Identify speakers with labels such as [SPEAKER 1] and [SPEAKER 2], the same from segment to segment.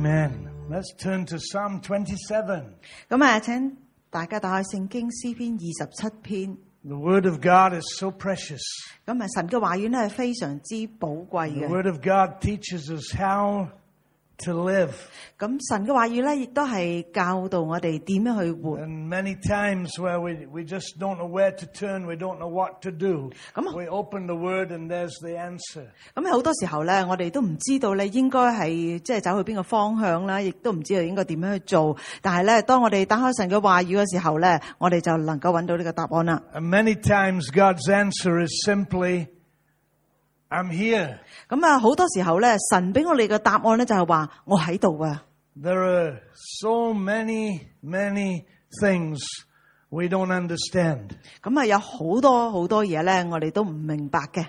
[SPEAKER 1] Amen. Let's turn to Psalm 27.
[SPEAKER 2] 咁請大家打開聖經詩篇27篇。
[SPEAKER 1] The Word of God is so precious.
[SPEAKER 2] 咁神嘅話語咧係非常之寶貴
[SPEAKER 1] The
[SPEAKER 2] 嘅。
[SPEAKER 1] Word of God teaches us how to live.
[SPEAKER 2] 咁神嘅話語咧亦都係教導我哋點樣去活。
[SPEAKER 1] And many times where we just don't know where to turn, we don't know what to do. We open the Word and there's the answer.
[SPEAKER 2] 咁好多時候咧，我哋都唔知道咧應該係即係走去邊個方向啦，亦都唔知道應該點樣去做。但係咧，當我哋打開神嘅話語嘅時候咧，我哋就能夠揾到呢個答案啦。
[SPEAKER 1] And many times God's answer is simply, I'm here.
[SPEAKER 2] 咁好多時候咧，神俾我哋嘅答案咧就係話我喺度啊。
[SPEAKER 1] There are so many things we don't understand.
[SPEAKER 2] 咁有好多嘢咧，我哋都唔明白嘅。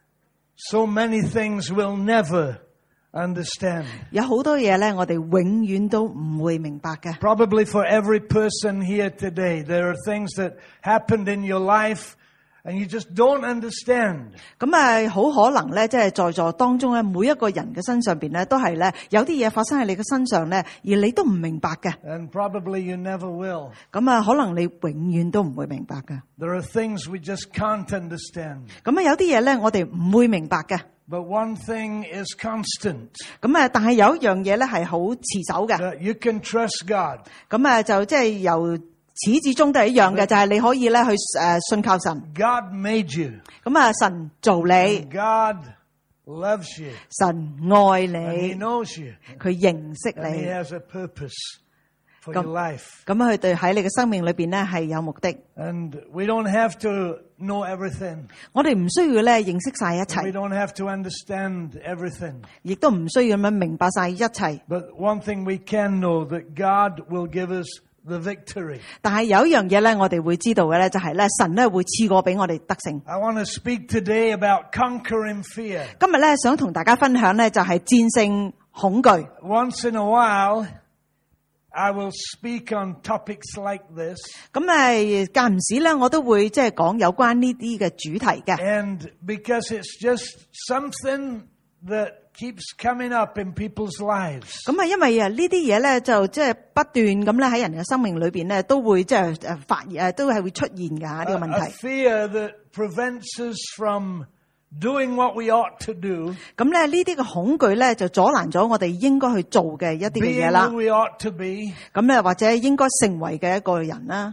[SPEAKER 1] So many things we'll never understand.
[SPEAKER 2] 有好多嘢咧，我哋永遠都唔會明白嘅。
[SPEAKER 1] Probably for every person here today, there are things that happened in your life and you just don't understand.
[SPEAKER 2] 咁好可能咧，即係在座當中咧，每一個人嘅身上邊咧，都係咧有啲嘢發生喺你嘅身上咧，而你都唔明白嘅。
[SPEAKER 1] And probably you never will.
[SPEAKER 2] 咁可能你永遠都唔會明白嘅。
[SPEAKER 1] There are things we just can't understand.
[SPEAKER 2] 咁有啲嘢咧，我哋唔會明白嘅。
[SPEAKER 1] But one thing is constant.
[SPEAKER 2] 咁但係有一樣嘢咧係好持守嘅。
[SPEAKER 1] That you can trust God.
[SPEAKER 2] 咁就即係由始至終都係一樣嘅，就係你可以咧去信靠神。
[SPEAKER 1] God made you.
[SPEAKER 2] 咁神造你，
[SPEAKER 1] God loves you.
[SPEAKER 2] 神愛
[SPEAKER 1] And He
[SPEAKER 2] 你，
[SPEAKER 1] knows you.
[SPEAKER 2] 佢認識
[SPEAKER 1] And He
[SPEAKER 2] 你。
[SPEAKER 1] has a purpose for your life.
[SPEAKER 2] 咁佢對喺你嘅生命裏邊咧係有目的。
[SPEAKER 1] And we don't have to know everything.
[SPEAKER 2] 我哋唔需要咧認識晒一
[SPEAKER 1] We
[SPEAKER 2] 切，
[SPEAKER 1] don't have to understand everything.
[SPEAKER 2] 亦都唔需要咁樣明白晒一切。
[SPEAKER 1] But one thing we can know, that God will give us the victory.
[SPEAKER 2] 但係有一樣嘢咧，我哋會知道嘅咧，就係咧神咧會賜過俾我哋得勝。
[SPEAKER 1] I want to speak today about conquering fear.
[SPEAKER 2] 今日咧想同大家分享咧，就係戰勝恐懼。
[SPEAKER 1] Once in a while, I will speak on topics like this.
[SPEAKER 2] 咁間唔時咧，我都會即係講有關呢啲嘅主題嘅。
[SPEAKER 1] And because it's just something that keeps coming up in people's lives.
[SPEAKER 2] 咁因為呢啲嘢咧就即係不斷咁咧喺人嘅生命裏邊咧都會即係都係會出現㗎呢個問
[SPEAKER 1] A
[SPEAKER 2] 題。
[SPEAKER 1] fear that prevents us from doing what we ought to do,
[SPEAKER 2] 咁咧呢啲嘅恐懼咧就阻攔咗我哋應該去做嘅一啲嘅
[SPEAKER 1] being
[SPEAKER 2] 嘢啦
[SPEAKER 1] who。we ought to be.
[SPEAKER 2] 咁咧或者應該成為嘅一個人啦。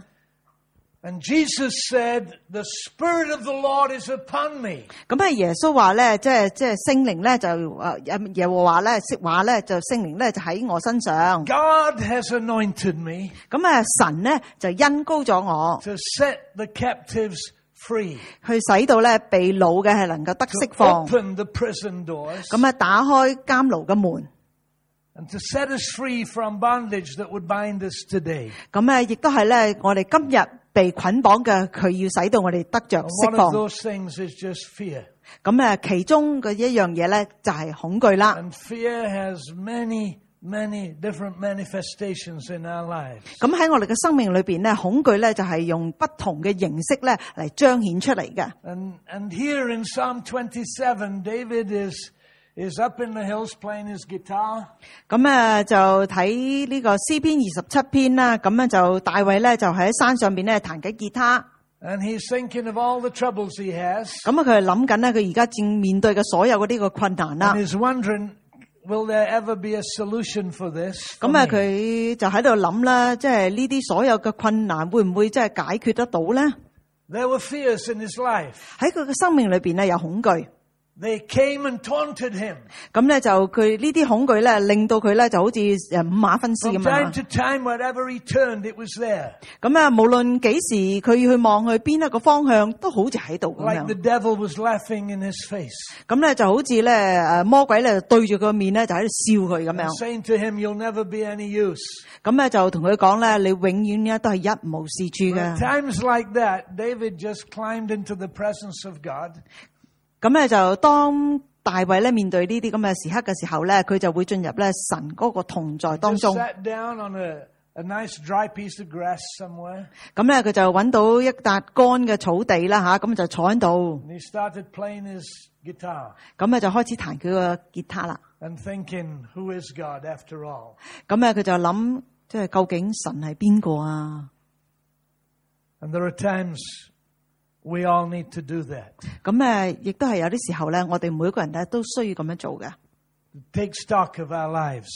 [SPEAKER 1] And Jesus said, the Spirit of the Lord is upon me.
[SPEAKER 2] 咁耶穌話咧，即係聖靈咧就耶和華咧說話咧就聖靈咧就喺我身上。
[SPEAKER 1] God has anointed me
[SPEAKER 2] 咁神咧就恩膏咗我，
[SPEAKER 1] to set the captives free,
[SPEAKER 2] 去使到咧被擄嘅係能夠得釋
[SPEAKER 1] to
[SPEAKER 2] 放。
[SPEAKER 1] open the prison doors,
[SPEAKER 2] 咁打開監牢嘅門。
[SPEAKER 1] and to set us free from bondage that would bind us today.
[SPEAKER 2] 咁亦都係咧我哋今日被捆綁嘅，佢要使到我哋得着
[SPEAKER 1] And
[SPEAKER 2] 釋
[SPEAKER 1] one
[SPEAKER 2] 放
[SPEAKER 1] of。those things is just fear.
[SPEAKER 2] 咁其中嘅一樣嘢咧就係恐懼啦。
[SPEAKER 1] And fear has many different manifestations in our lives.
[SPEAKER 2] 咁喺我哋嘅生命裏邊咧，恐懼咧就係用不同嘅形式咧嚟彰顯出嚟嘅。
[SPEAKER 1] And here in Psalm 27, David is up in the hills playing his guitar.
[SPEAKER 2] 咁就睇呢個詩篇27篇啦。咁就大衛咧就喺山上邊咧彈緊吉他。
[SPEAKER 1] And he's thinking of all the troubles he has.
[SPEAKER 2] 咁佢係諗緊咧，佢而家正面對嘅所有嗰啲個困難啦。
[SPEAKER 1] And he's wondering, will there ever be a solution for this?
[SPEAKER 2] 咁佢就喺度諗啦，即係呢啲所有嘅困難會唔會即係解決得到咧？
[SPEAKER 1] There were fears in his life.
[SPEAKER 2] 喺佢嘅生命裏邊咧有恐懼。
[SPEAKER 1] They came and taunted him.
[SPEAKER 2] 咁咧就佢呢啲恐懼咧，令到佢咧就好似五馬分屍
[SPEAKER 1] From
[SPEAKER 2] 咁
[SPEAKER 1] time
[SPEAKER 2] 樣。
[SPEAKER 1] to time, wherever he turned, it was there.
[SPEAKER 2] 咁無論幾時佢去望去邊一個方向，都好似喺度咁
[SPEAKER 1] Like the
[SPEAKER 2] 樣。
[SPEAKER 1] devil was laughing in his face.
[SPEAKER 2] 咁咧就好似咧魔鬼咧對住佢個面咧就喺度笑佢咁
[SPEAKER 1] And
[SPEAKER 2] 樣。
[SPEAKER 1] saying to him, you'll never be any use.
[SPEAKER 2] 咁咧就同佢講咧，你永遠咧都係一無是處
[SPEAKER 1] At
[SPEAKER 2] 嘅。
[SPEAKER 1] times like that, David just climbed into the presence of God.
[SPEAKER 2] 咁咧就當大衛咧面對呢啲咁嘅時刻嘅時候咧，佢就會進入咧神嗰個同在當
[SPEAKER 1] Just
[SPEAKER 2] 中。
[SPEAKER 1] sat down on a nice dry piece of grass somewhere.
[SPEAKER 2] 咁咧佢就揾到一笪乾嘅草地啦吓，咁就坐喺度。
[SPEAKER 1] And he started playing his guitar
[SPEAKER 2] 咁咧就開始彈佢個吉他啦。
[SPEAKER 1] and thinking, who is God after all?
[SPEAKER 2] 咁咧佢就諗，即係究竟神係邊個啊？
[SPEAKER 1] And there are times we all need to do that.
[SPEAKER 2] 咁亦都係有啲時候咧，我哋每個人咧都需要咁樣做嘅。
[SPEAKER 1] Take stock of our lives.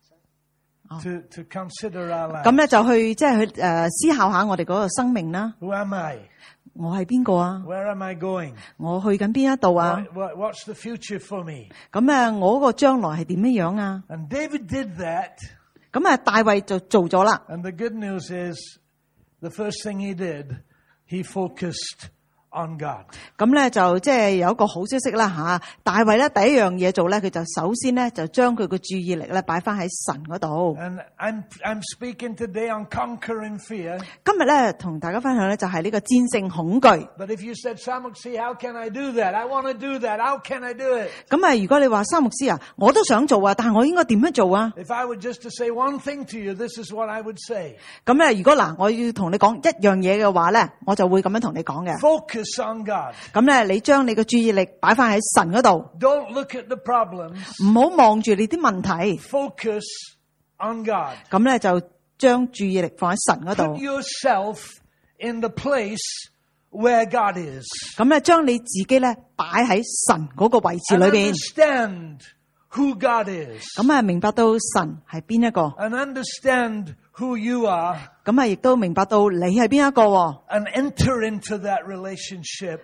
[SPEAKER 1] To consider our lives.
[SPEAKER 2] 咁咧就去即係去思考下我哋嗰個生命啦。
[SPEAKER 1] Who am I?
[SPEAKER 2] 我係邊個啊？
[SPEAKER 1] Where am I going?
[SPEAKER 2] 我去緊邊一度啊？
[SPEAKER 1] What's the future for me?
[SPEAKER 2] 咁我個將來係點樣啊？
[SPEAKER 1] And David did that.
[SPEAKER 2] 咁大衛就做咗啦。
[SPEAKER 1] And the good news is, the first thing he did, he focused on God.
[SPEAKER 2] 咁咧就即係有一個好消息啦吓，大衛咧第一樣嘢做咧，佢就首先咧就將佢個注意力咧擺翻喺神嗰度。
[SPEAKER 1] And I'm speaking today on conquering fear.
[SPEAKER 2] 今日咧同大家分享咧就係呢個戰勝恐懼。
[SPEAKER 1] But if you said, Sam Mukherjee, how can I do that? I want to do that. How can I do it?
[SPEAKER 2] 咁如果你話三牧師啊，我都想做啊，但係我應該點樣做啊？
[SPEAKER 1] If I were just to say one thing to you, this is what I would say.
[SPEAKER 2] 咁咧如果我要同你講一樣嘢嘅話咧，我就會咁樣同你講嘅。
[SPEAKER 1] Focus on God.
[SPEAKER 2] 咁咧，你將你嘅注意力擺翻喺神嗰度，
[SPEAKER 1] Don't look at the problems.
[SPEAKER 2] 唔好望住你啲問題。
[SPEAKER 1] Focus on God.
[SPEAKER 2] 咁咧就將注意力放喺神嗰
[SPEAKER 1] Put
[SPEAKER 2] 度。
[SPEAKER 1] yourself in the place where God is.
[SPEAKER 2] 咁咧將你自己咧擺喺神嗰個位置裏
[SPEAKER 1] And
[SPEAKER 2] 邊。
[SPEAKER 1] understand who God is.
[SPEAKER 2] 咁明白到神係邊一個，
[SPEAKER 1] And understand who you are.
[SPEAKER 2] 咁亦都明白到你係邊一個。
[SPEAKER 1] And enter into that relationship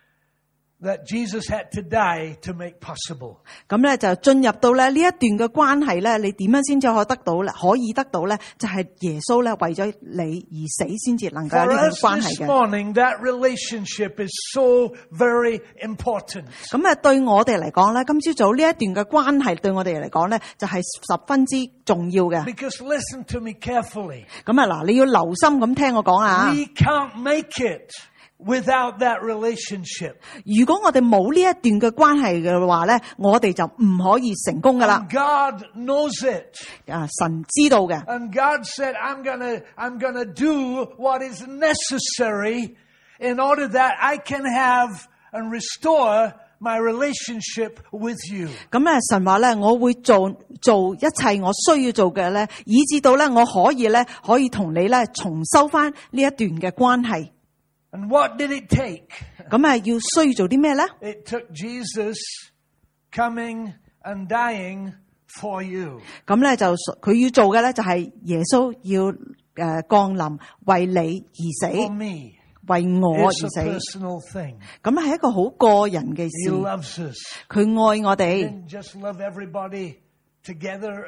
[SPEAKER 1] that Jesus had to die to make possible.
[SPEAKER 2] 咁咧就進入到咧呢一段嘅關係咧，你點樣先至可以得到咧？就係耶穌咧為咗你而死，先至能夠有
[SPEAKER 1] For
[SPEAKER 2] 呢段
[SPEAKER 1] us
[SPEAKER 2] 關係
[SPEAKER 1] this
[SPEAKER 2] 嘅。
[SPEAKER 1] morning, that relationship is so very important.
[SPEAKER 2] 咁對我哋嚟講咧，今朝早呢一段嘅關係對我哋嚟講咧，就係十分之重要嘅。
[SPEAKER 1] Because listen to me carefully.
[SPEAKER 2] 咁嗱，你要留心咁聽我講啊。
[SPEAKER 1] We can't make it without that relationship.
[SPEAKER 2] 如果我哋冇呢一段嘅關係嘅話咧，我哋就唔可以成功噶啦。
[SPEAKER 1] And God knows it.
[SPEAKER 2] 神知道嘅。
[SPEAKER 1] And God said, I'm gonna do what is necessary in order that I can have and restore my relationship with you.
[SPEAKER 2] 咁神話咧，我會做一切我需要做嘅咧，以至到咧我可以同你咧重修翻呢一段嘅關係。
[SPEAKER 1] And what did it take?
[SPEAKER 2] 咁要需要做啲咩咧？
[SPEAKER 1] It took Jesus coming and dying for you.
[SPEAKER 2] 咁咧就佢要做嘅咧就係耶穌要降臨為你而
[SPEAKER 1] For
[SPEAKER 2] 死，
[SPEAKER 1] me.
[SPEAKER 2] 為我而
[SPEAKER 1] It's a
[SPEAKER 2] 死。
[SPEAKER 1] personal thing.
[SPEAKER 2] 咁係一個好個人嘅
[SPEAKER 1] He
[SPEAKER 2] 事。
[SPEAKER 1] loves us.
[SPEAKER 2] 佢愛我
[SPEAKER 1] He
[SPEAKER 2] 哋，
[SPEAKER 1] didn't just love everybody together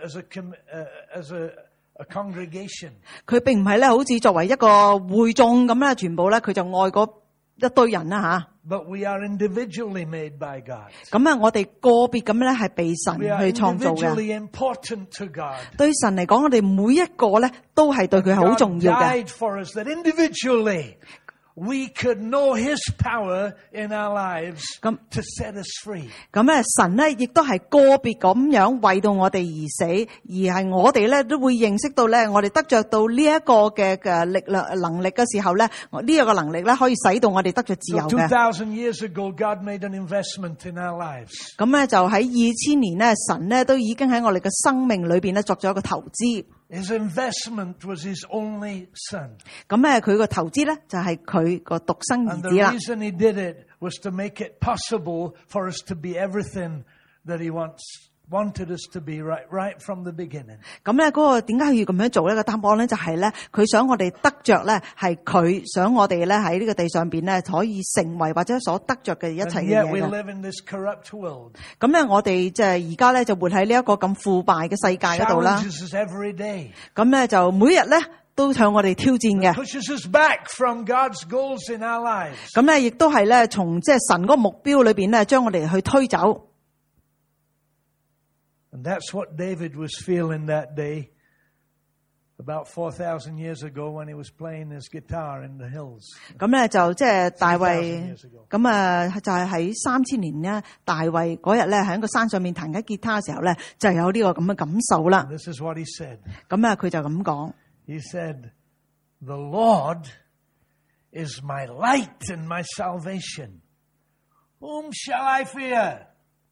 [SPEAKER 1] as a congregation.
[SPEAKER 2] 佢並唔係咧好似作為一個會眾咁咧，全部咧佢就愛嗰一堆人啦吓。
[SPEAKER 1] But we are individually made by God.
[SPEAKER 2] 咁我哋個別咁咧係被神
[SPEAKER 1] We are
[SPEAKER 2] 去創造嘅。
[SPEAKER 1] individually important to God.
[SPEAKER 2] 對神嚟講，我哋每一個咧都係對佢好
[SPEAKER 1] God
[SPEAKER 2] 重要嘅。
[SPEAKER 1] died for us that individually we could know His power in our lives to set us free.
[SPEAKER 2] 咁神咧亦都係個別咁樣為到我哋而死，而係我哋咧都會認識到咧，我哋得着到呢一個嘅力量能力嘅時候咧，呢一個能力咧可以使到我哋得着自由
[SPEAKER 1] So
[SPEAKER 2] 嘅。
[SPEAKER 1] 2,000 years ago, God made an investment in our lives.
[SPEAKER 2] 咁就喺2000年咧，神咧都已經喺我哋嘅生命裏邊咧作咗一個投資。
[SPEAKER 1] His investment was His only Son.
[SPEAKER 2] 咁佢個投資咧就係佢個獨生兒
[SPEAKER 1] And
[SPEAKER 2] 子
[SPEAKER 1] the
[SPEAKER 2] 啦。
[SPEAKER 1] reason He did it was to make it possible for us to be everything that He wanted us to be right from the beginning.
[SPEAKER 2] 咁嗰個點解佢要咁樣做咧？個答案咧就係咧，佢想我哋得着咧，係佢想我哋咧喺呢個地上邊咧可以成為或者所得着嘅一切
[SPEAKER 1] And
[SPEAKER 2] 嘅
[SPEAKER 1] yet we
[SPEAKER 2] 嘢嘅。
[SPEAKER 1] live in this corrupt world.
[SPEAKER 2] 咁我哋即係而家咧就活喺呢一個咁腐敗嘅世界嗰度啦。
[SPEAKER 1] Challenges us every day.
[SPEAKER 2] 咁就每日咧都向我哋挑戰嘅。
[SPEAKER 1] Pushes us back from God's goals in our lives.
[SPEAKER 2] 咁亦都係咧從即係神嗰個目標裏邊咧將我哋去推走。
[SPEAKER 1] And that's what David was feeling that day about 4,000 years ago when he was playing his guitar in the hills.
[SPEAKER 2] 咁咧就即係大衛
[SPEAKER 1] 3,000 years ago.
[SPEAKER 2] 咁啊，就係喺3000年咧，大衛嗰日咧喺個山上面彈緊吉他嘅時候咧，就有呢個咁嘅感受啦。
[SPEAKER 1] This is what he said.
[SPEAKER 2] 咁啊，佢就咁講。
[SPEAKER 1] He said, "The Lord is my light and my salvation. Whom shall I fear?"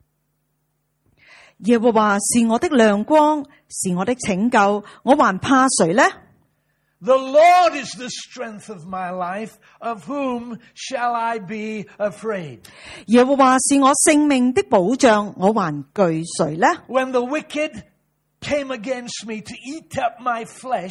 [SPEAKER 2] 耶和華是我的亮光，是我的拯救，我還怕誰呢？
[SPEAKER 1] The Lord is the strength of my life. Of whom shall I be afraid?
[SPEAKER 2] 耶和華是我性命的保障，我還懼誰呢？
[SPEAKER 1] When the wicked came against me to eat up my flesh,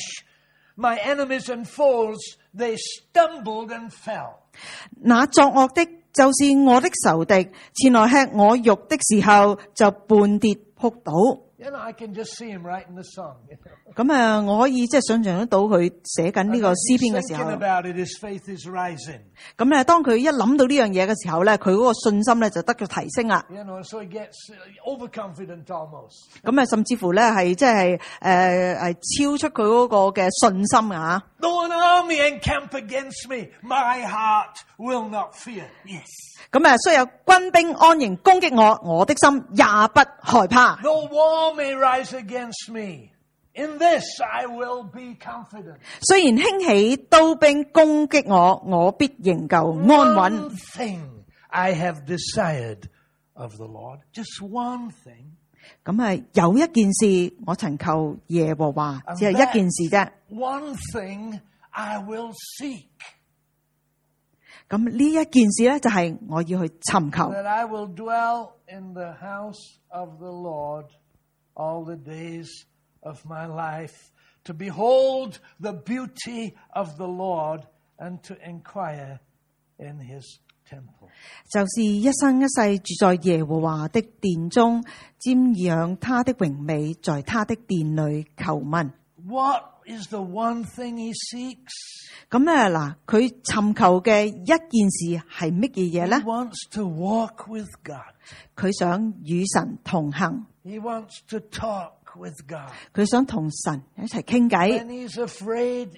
[SPEAKER 1] my enemies and foes, they stumbled and fell.
[SPEAKER 2] 那作惡的，就是我的仇敵，前來吃我肉的時候，就絆跌仆倒。
[SPEAKER 1] You know, I can just see him writing the song.
[SPEAKER 2] 咁啊，我可以即係想象得到佢寫緊呢個詩篇嘅時
[SPEAKER 1] Thinking
[SPEAKER 2] 候。
[SPEAKER 1] about it, his faith is rising.
[SPEAKER 2] 咁咧，當佢一諗到呢樣嘢嘅時候咧，佢嗰個信心咧就得咗提升啦。
[SPEAKER 1] You know, so he gets overconfident almost.
[SPEAKER 2] 咁啊，甚至乎咧係即係超出佢嗰個嘅信心啊！
[SPEAKER 1] Though an army encamp against me, my heart will not fear. Yes.
[SPEAKER 2] 咁啊，雖有軍兵安營攻擊我，我的心也不害怕。
[SPEAKER 1] Though war may rise against me, in this I will be confident.
[SPEAKER 2] 雖然興起刀兵攻擊我，我必仍舊安穩。
[SPEAKER 1] One thing I have desired of the Lord, just one thing.
[SPEAKER 2] 咁啊，有一件事我曾求耶和華，只係一件事啫。
[SPEAKER 1] One thing I will seek,
[SPEAKER 2] 咁呢一件事咧，就係我要去尋求。
[SPEAKER 1] that I will dwell in the house of the Lord all the days of my life, to behold the beauty of the Lord and to inquire in his temple.
[SPEAKER 2] 就是一生一世住在耶和華的殿中，瞻仰他的榮美，在他的殿裏求問。
[SPEAKER 1] What is the one thing he seeks?
[SPEAKER 2] 咁咧嗱，佢尋求嘅一件事係乜嘢嘢
[SPEAKER 1] He
[SPEAKER 2] 咧？
[SPEAKER 1] wants to walk with God.
[SPEAKER 2] 佢想與神同行，
[SPEAKER 1] He wants to talk with God.
[SPEAKER 2] 佢想同神一齊傾偈。
[SPEAKER 1] When he's afraid,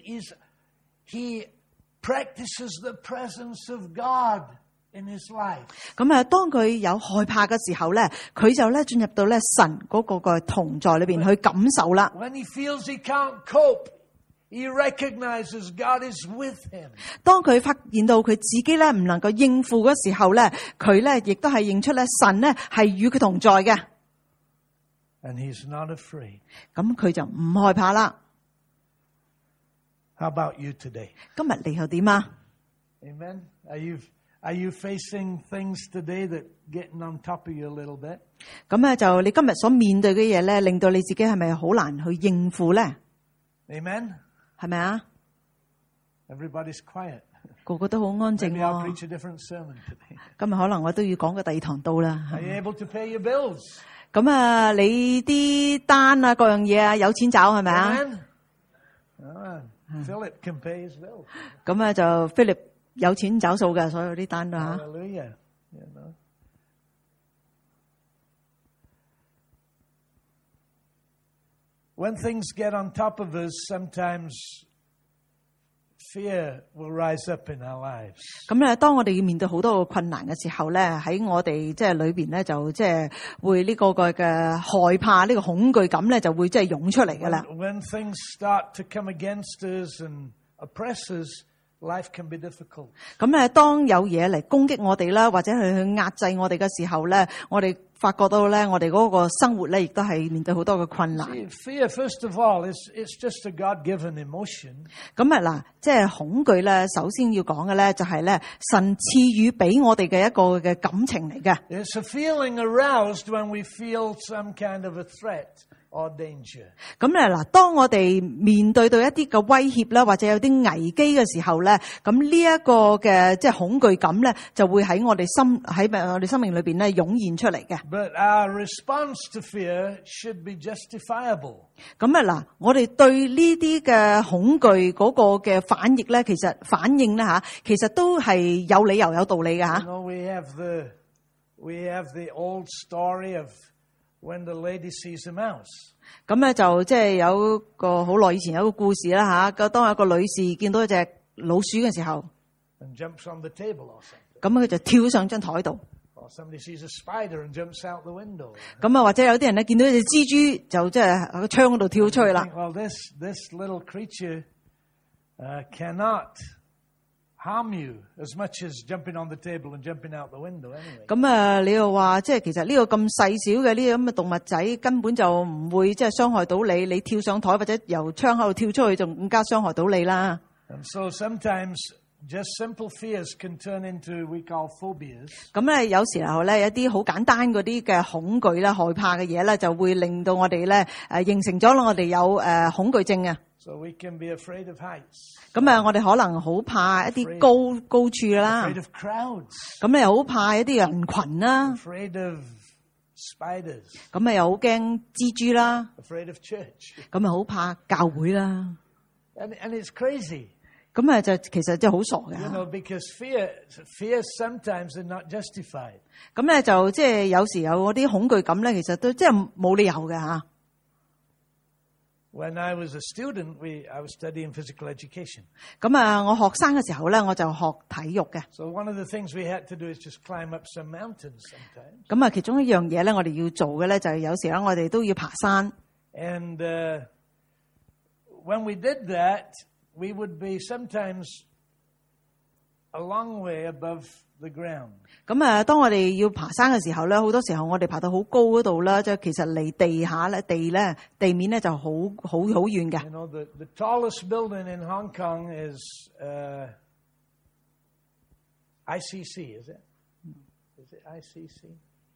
[SPEAKER 1] he practices the presence of God in his life.
[SPEAKER 2] 咁啊，當佢有害怕嘅時候咧，佢就咧進入到咧神嗰個嘅同在裏邊去感受啦。
[SPEAKER 1] When he feels he can't cope, he recognizes God is with him.
[SPEAKER 2] 當佢發現到佢自己咧唔能夠應付嘅時候咧，佢咧亦都係認出咧神咧係與佢同在嘅。
[SPEAKER 1] And he's not afraid.
[SPEAKER 2] 咁佢就唔害怕啦。
[SPEAKER 1] How about you today?
[SPEAKER 2] 今日你又點啊？
[SPEAKER 1] Amen. Are you facing things today that getting on top of you a little bit?
[SPEAKER 2] 咁咧就你今日所面對嘅嘢咧，令到你自己係咪好難去應付咧？
[SPEAKER 1] Amen.
[SPEAKER 2] 係咪啊？
[SPEAKER 1] Everybody's quiet.
[SPEAKER 2] 個個都好安靜
[SPEAKER 1] Maybe I'll
[SPEAKER 2] 喎。
[SPEAKER 1] preach a different sermon today.
[SPEAKER 2] 今日可能我都要講個第二堂道啦。
[SPEAKER 1] Are you able to pay your bills?
[SPEAKER 2] 咁啊，你啲單啊，各樣嘢啊，有錢找係咪啊？
[SPEAKER 1] Amen. Philip can pay his bills.
[SPEAKER 2] 咁啊，就菲力有錢找數嘅，所有啲單都嚇。
[SPEAKER 1] Hallelujah. You know. When things get on top of us, sometimes fear will rise up in our lives.
[SPEAKER 2] 咁咧，當我哋要面對好多個困難嘅時候咧，喺我哋即係裏邊咧，就即係會呢個嘅害怕，呢個恐懼感咧，就會即係湧出嚟噶啦。
[SPEAKER 1] When things start to come against us and oppress us, life can be difficult.
[SPEAKER 2] 咁咧，當有嘢嚟攻擊我哋啦，或者係去壓制我哋嘅時候咧，我哋發覺到咧，我哋嗰個生活咧，亦都係面對好多嘅困難。
[SPEAKER 1] Fear, first of all, it's just a God-given emotion.
[SPEAKER 2] 咁啊嗱，即係恐懼咧，首先要講嘅咧，就係咧神賜予俾我哋嘅一個嘅感情嚟嘅。
[SPEAKER 1] It's a feeling aroused when we feel some kind of a threat or danger.
[SPEAKER 2] 咁咧嗱，當我哋面對到一啲嘅威脅啦，或者有啲危機嘅時候咧，咁呢一個嘅即係恐懼感咧，就會喺我哋生命裏邊咧湧現出嚟嘅。
[SPEAKER 1] But our response to fear should be justifiable.
[SPEAKER 2] 咁啊嗱，我哋對呢啲嘅恐懼嗰個嘅反應咧，其實都係有理由有道理嘅吓。
[SPEAKER 1] You know, we have the old story of when the lady sees a mouse.
[SPEAKER 2] 咁咧就即係有個好耐以前有個故事啦嚇，當有個女士見到一隻老鼠嘅時候，
[SPEAKER 1] And jumps on the table or something.
[SPEAKER 2] 咁佢就跳上張台度。
[SPEAKER 1] Or somebody sees a spider and jumps out the window.
[SPEAKER 2] 咁啊，或者有啲人咧見到一隻蜘蛛就即係喺個窗嗰度跳出去啦。
[SPEAKER 1] Well, this little creature cannot harm you as much as jumping on the table and jumping out the window anyway.
[SPEAKER 2] 咁啊，你又話即係其實呢個咁細小嘅呢啲咁嘅動物仔根本就唔會即係傷害到你，你跳上台或者由窗口度跳出去，就更加傷害到你啦。
[SPEAKER 1] And so sometimes just simple fears can turn into we call phobias.
[SPEAKER 2] 咁咧有時候咧一啲好簡單嗰啲嘅恐懼啦、害怕嘅嘢咧，就會令到我哋咧形成咗我哋有恐懼症啊。
[SPEAKER 1] So we can be afraid of heights.
[SPEAKER 2] 咁啊，我哋可能好怕一啲高處啦。
[SPEAKER 1] Afraid of crowds.
[SPEAKER 2] 咁你又好怕一啲人群啦。
[SPEAKER 1] Afraid of spiders.
[SPEAKER 2] 咁啊又好驚蜘蛛啦。
[SPEAKER 1] Afraid of church.
[SPEAKER 2] 咁啊好怕教會啦。
[SPEAKER 1] And it's crazy.
[SPEAKER 2] 咁啊就其實真係好傻嘅。
[SPEAKER 1] You know, because fear sometimes is not justified.
[SPEAKER 2] 咁咧就即係有時有嗰啲恐懼感咧，其實都即係冇理由嘅嚇。
[SPEAKER 1] When I was a student, I was studying physical education.
[SPEAKER 2] 咁啊，我學生嘅時候咧，我就學體育嘅。
[SPEAKER 1] So one of the things we had to do is just climb up some mountains sometimes.
[SPEAKER 2] 咁啊，其中一樣嘢咧，我哋要做嘅咧，就係有時咧，我哋都要爬山。
[SPEAKER 1] And when we did that, we would be sometimes a long way above the ground.
[SPEAKER 2] 咁啊，當我哋要爬山嘅時候咧，好多時候我哋爬到好高嗰度啦，即係其實離地面咧就好遠嘅。
[SPEAKER 1] You know, the tallest building in Hong Kong is ICC, is it? Is it ICC?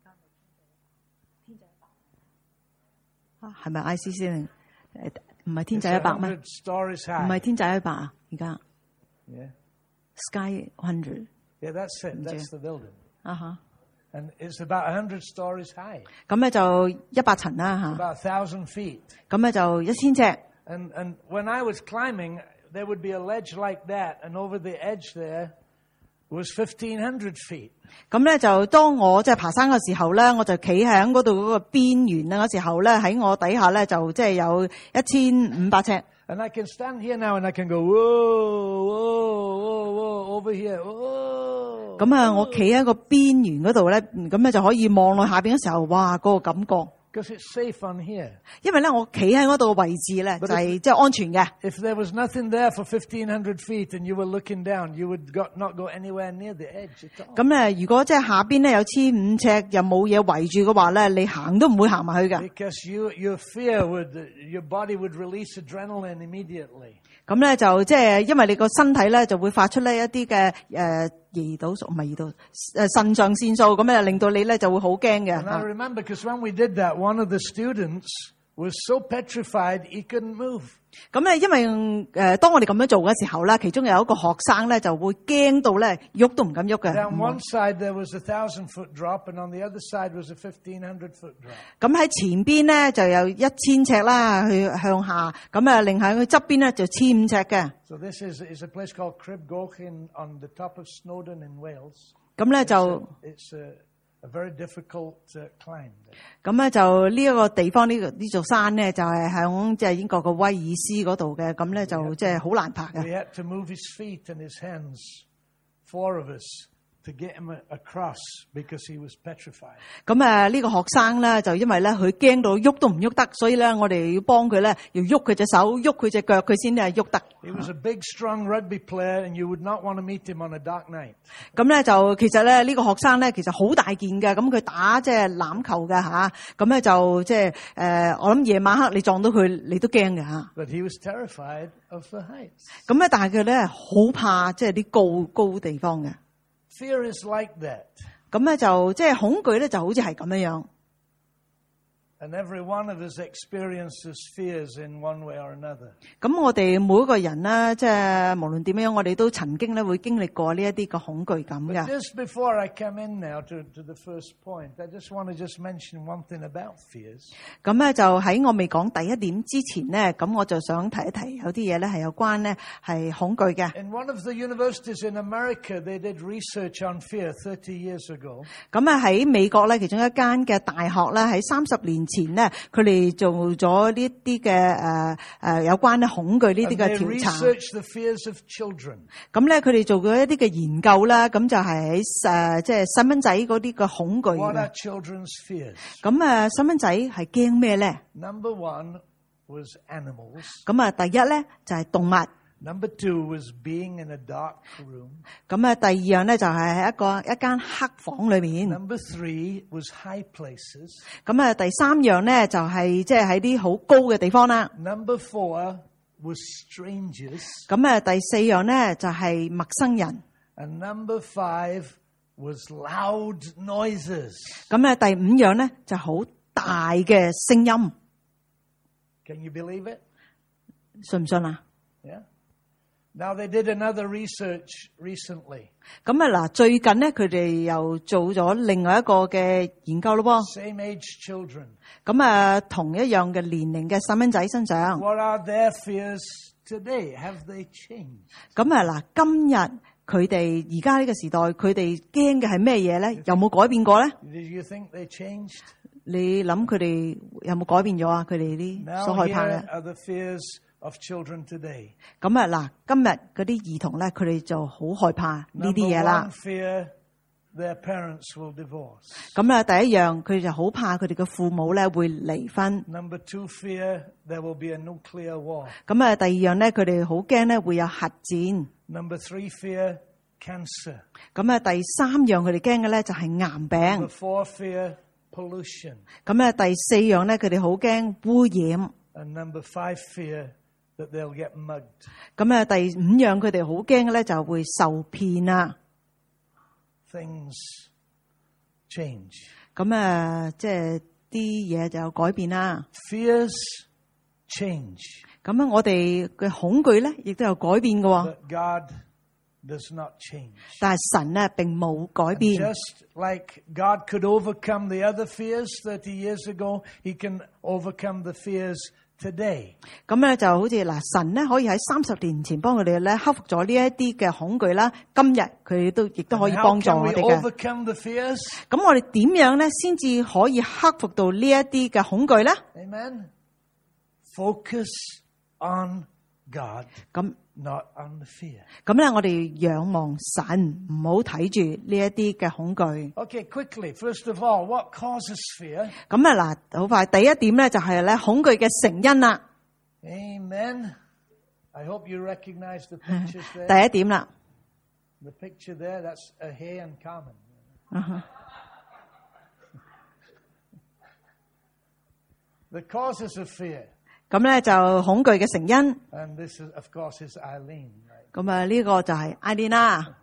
[SPEAKER 2] 係咪 ICC 唔係天際100咩？唔係天際100啊，而家。
[SPEAKER 1] Yeah.
[SPEAKER 2] Sky 100.
[SPEAKER 1] Yeah, that's it. That's the building.
[SPEAKER 2] Uh-huh.
[SPEAKER 1] And it's about 100 stories high.
[SPEAKER 2] 咁咧就100層啦嚇。
[SPEAKER 1] About 1,000 feet.
[SPEAKER 2] 咁咧就1000尺。
[SPEAKER 1] And when I was climbing, there would be a ledge like that, and over the edge there was 1,500 feet.
[SPEAKER 2] 咁咧就當我即係爬山嘅時候咧，我就企喺嗰度嗰個邊緣啦。嗰時候咧喺我底下咧就即係有1500尺。
[SPEAKER 1] And I can stand here now and I can go, whoa, whoa, whoa, whoa, over here, whoa.
[SPEAKER 2] 咁啊，我企喺個邊緣嗰度咧，咁咧就可以望落下邊嘅時候，哇，嗰個感覺。
[SPEAKER 1] Because it's safe on here.
[SPEAKER 2] 因為咧，我企喺嗰度嘅位置咧，就係即係安全嘅。
[SPEAKER 1] If there was nothing there for 1,500 feet and you were looking down, you would not go anywhere near the edge at all.
[SPEAKER 2] 咁咧，如果即係下邊咧有1500尺又冇嘢圍住嘅話咧，你行都唔會行埋去㗎。
[SPEAKER 1] Because your fear your body would release adrenaline immediately.
[SPEAKER 2] 咁咧就即係因為你個身體咧就會發出呢一啲嘅胰島素唔係胰島腎上腺素，咁咧令到你咧就會好驚嘅。
[SPEAKER 1] And I remember because when we did that, one of the students was so petrified he couldn't move.
[SPEAKER 2] 咁咧，因為當我哋咁樣做嘅時候咧，其中有一個學生咧就會驚到咧喐都唔敢喐嘅。
[SPEAKER 1] Down one side there was 1,000-foot drop, and on the other side was a 1,500-foot drop.
[SPEAKER 2] 咁喺前邊咧就有1000尺啦，去向下。咁啊，另喺佢側邊咧就1500尺嘅。
[SPEAKER 1] So this is a place called Cribgoch on the top of Snowdon in Wales.
[SPEAKER 2] 咁咧就
[SPEAKER 1] it's a very difficult climb.
[SPEAKER 2] 咁咧就呢一個地方呢座山咧就係響即係英國嘅威爾斯嗰度嘅，咁咧就即係好難爬嘅。
[SPEAKER 1] We had to move his feet and his hands, 4 of us, to get him across because he was petrified.
[SPEAKER 2] 咁呢個學生咧就因為咧佢驚到喐都唔喐得，所以咧我哋要幫佢咧要喐佢隻手、喐佢隻腳，佢先係喐得。
[SPEAKER 1] He was a big, strong rugby player, and you would not want to meet him on a dark night.
[SPEAKER 2] 咁咧就其實咧呢個學生咧其實好大件嘅，咁佢打即係欖球嘅吓，咁咧就即係我諗夜晚黑你撞到佢你都驚嘅吓。
[SPEAKER 1] But he was terrified of the heights.
[SPEAKER 2] 咁咧但係佢咧好怕即係啲高地方嘅。
[SPEAKER 1] Fear is like that.
[SPEAKER 2] 咁咧就即係恐懼咧就好似係咁樣樣。
[SPEAKER 1] And every one of us experiences fears in one way or another.
[SPEAKER 2] 咁我哋每一個人咧，即係無論點樣，我哋都曾經咧會經歷過呢一啲嘅恐懼感
[SPEAKER 1] But
[SPEAKER 2] 嘅。
[SPEAKER 1] just before I come in now to the first point, I just want to mention one thing about fears.
[SPEAKER 2] 咁咧就喺我未講第一點之前咧，咁我就想提一提有啲嘢咧係有關咧係恐懼嘅。
[SPEAKER 1] In one of the universities in America, they did research on fear 30 years ago.
[SPEAKER 2] 咁啊喺美國咧，其中一間嘅大學咧喺30年前咧，佢哋做咗呢啲嘅有關咧恐懼呢啲
[SPEAKER 1] And
[SPEAKER 2] 嘅
[SPEAKER 1] they
[SPEAKER 2] 調查。
[SPEAKER 1] researched the fears of children.
[SPEAKER 2] 咁咧佢哋做咗一啲嘅研究啦，咁就係喺即係細蚊仔嗰啲嘅恐懼
[SPEAKER 1] What
[SPEAKER 2] 嘅
[SPEAKER 1] are。children's fears?
[SPEAKER 2] 咁細蚊仔係驚咩咧？
[SPEAKER 1] Number one was animals.
[SPEAKER 2] 咁第一咧就係動物。
[SPEAKER 1] Number two was being in a dark room.
[SPEAKER 2] 咁第二樣咧就係喺一間黑房裏面。
[SPEAKER 1] Number three was high places.
[SPEAKER 2] 咁第三樣咧就係即係喺啲好高嘅地方啦。
[SPEAKER 1] Number four was strangers.
[SPEAKER 2] 咁第四樣咧就係陌生人。
[SPEAKER 1] And number five was loud noises.
[SPEAKER 2] 咁第五樣咧就好大嘅聲音，
[SPEAKER 1] Can you believe it?
[SPEAKER 2] 信唔信啊？
[SPEAKER 1] Yeah. Now they did another research recently.
[SPEAKER 2] 咁嗱，最近咧佢哋又做咗另外一個嘅研究咯噃。
[SPEAKER 1] Same age children.
[SPEAKER 2] 咁同一樣嘅年齡嘅細蚊仔身上，
[SPEAKER 1] What are their fears today? Have they changed?
[SPEAKER 2] 咁嗱，今日佢哋而家呢個時代，佢哋驚嘅係咩嘢咧？有冇改變過咧？
[SPEAKER 1] Did you think they changed?
[SPEAKER 2] 你諗佢哋有冇改變咗啊？佢哋啲所
[SPEAKER 1] Now
[SPEAKER 2] 害怕
[SPEAKER 1] here
[SPEAKER 2] 嘅。
[SPEAKER 1] are the fears of children today.
[SPEAKER 2] 咁嗱，今日嗰啲兒童咧，佢哋就好害怕呢啲
[SPEAKER 1] Number
[SPEAKER 2] 嘢啦
[SPEAKER 1] one。fear, their parents will divorce.
[SPEAKER 2] 咁第一樣，佢哋就好怕佢哋嘅父母咧會離婚。
[SPEAKER 1] Number two fear, there will be a nuclear war.
[SPEAKER 2] 咁第二樣咧，佢哋好驚咧會有核戰。
[SPEAKER 1] Number three fear, cancer.
[SPEAKER 2] 咁第三樣佢哋驚嘅咧就係癌
[SPEAKER 1] Number
[SPEAKER 2] 病。
[SPEAKER 1] four fear, pollution.
[SPEAKER 2] 咁第四樣咧，佢哋好驚污染。
[SPEAKER 1] And number five fear, that they'll get mugged.
[SPEAKER 2] 咁第五樣佢哋好驚嘅咧就會受騙啦。
[SPEAKER 1] Things change.
[SPEAKER 2] 咁即係啲嘢就有改變啦。
[SPEAKER 1] Fears change.
[SPEAKER 2] 咁我哋嘅恐懼咧亦都有改變嘅喎。
[SPEAKER 1] But God does not change.
[SPEAKER 2] 但係神咧並冇改變。
[SPEAKER 1] Just like God could overcome the other fears 30 years ago, He can overcome the fears today.
[SPEAKER 2] 咁就好似神咧可以喺30年前幫佢哋咧克服咗呢一啲嘅恐懼啦。今日佢亦都可以
[SPEAKER 1] And how
[SPEAKER 2] 幫助
[SPEAKER 1] can
[SPEAKER 2] 我
[SPEAKER 1] we
[SPEAKER 2] 哋嘅。
[SPEAKER 1] overcome the fears?
[SPEAKER 2] 咁我哋點樣咧先至可以克服到呢一啲嘅恐懼咧？
[SPEAKER 1] Amen. Focus on God,
[SPEAKER 2] 咁
[SPEAKER 1] not on the fear.
[SPEAKER 2] 我哋仰望神，唔好睇住呢一啲嘅恐懼。
[SPEAKER 1] Okay, quickly. First of all, what causes fear?
[SPEAKER 2] 咁好快，第一點咧就係咧恐懼嘅成因啦。
[SPEAKER 1] Amen. I hope you recognize the pictures
[SPEAKER 2] 第
[SPEAKER 1] there.
[SPEAKER 2] 一點啦，
[SPEAKER 1] The picture there, that's a hay and common. The causes of fear.
[SPEAKER 2] 咁就恐懼嘅成因。
[SPEAKER 1] And this, is, of course, is Eileen. Right?
[SPEAKER 2] 咁呢個就係艾蓮啦。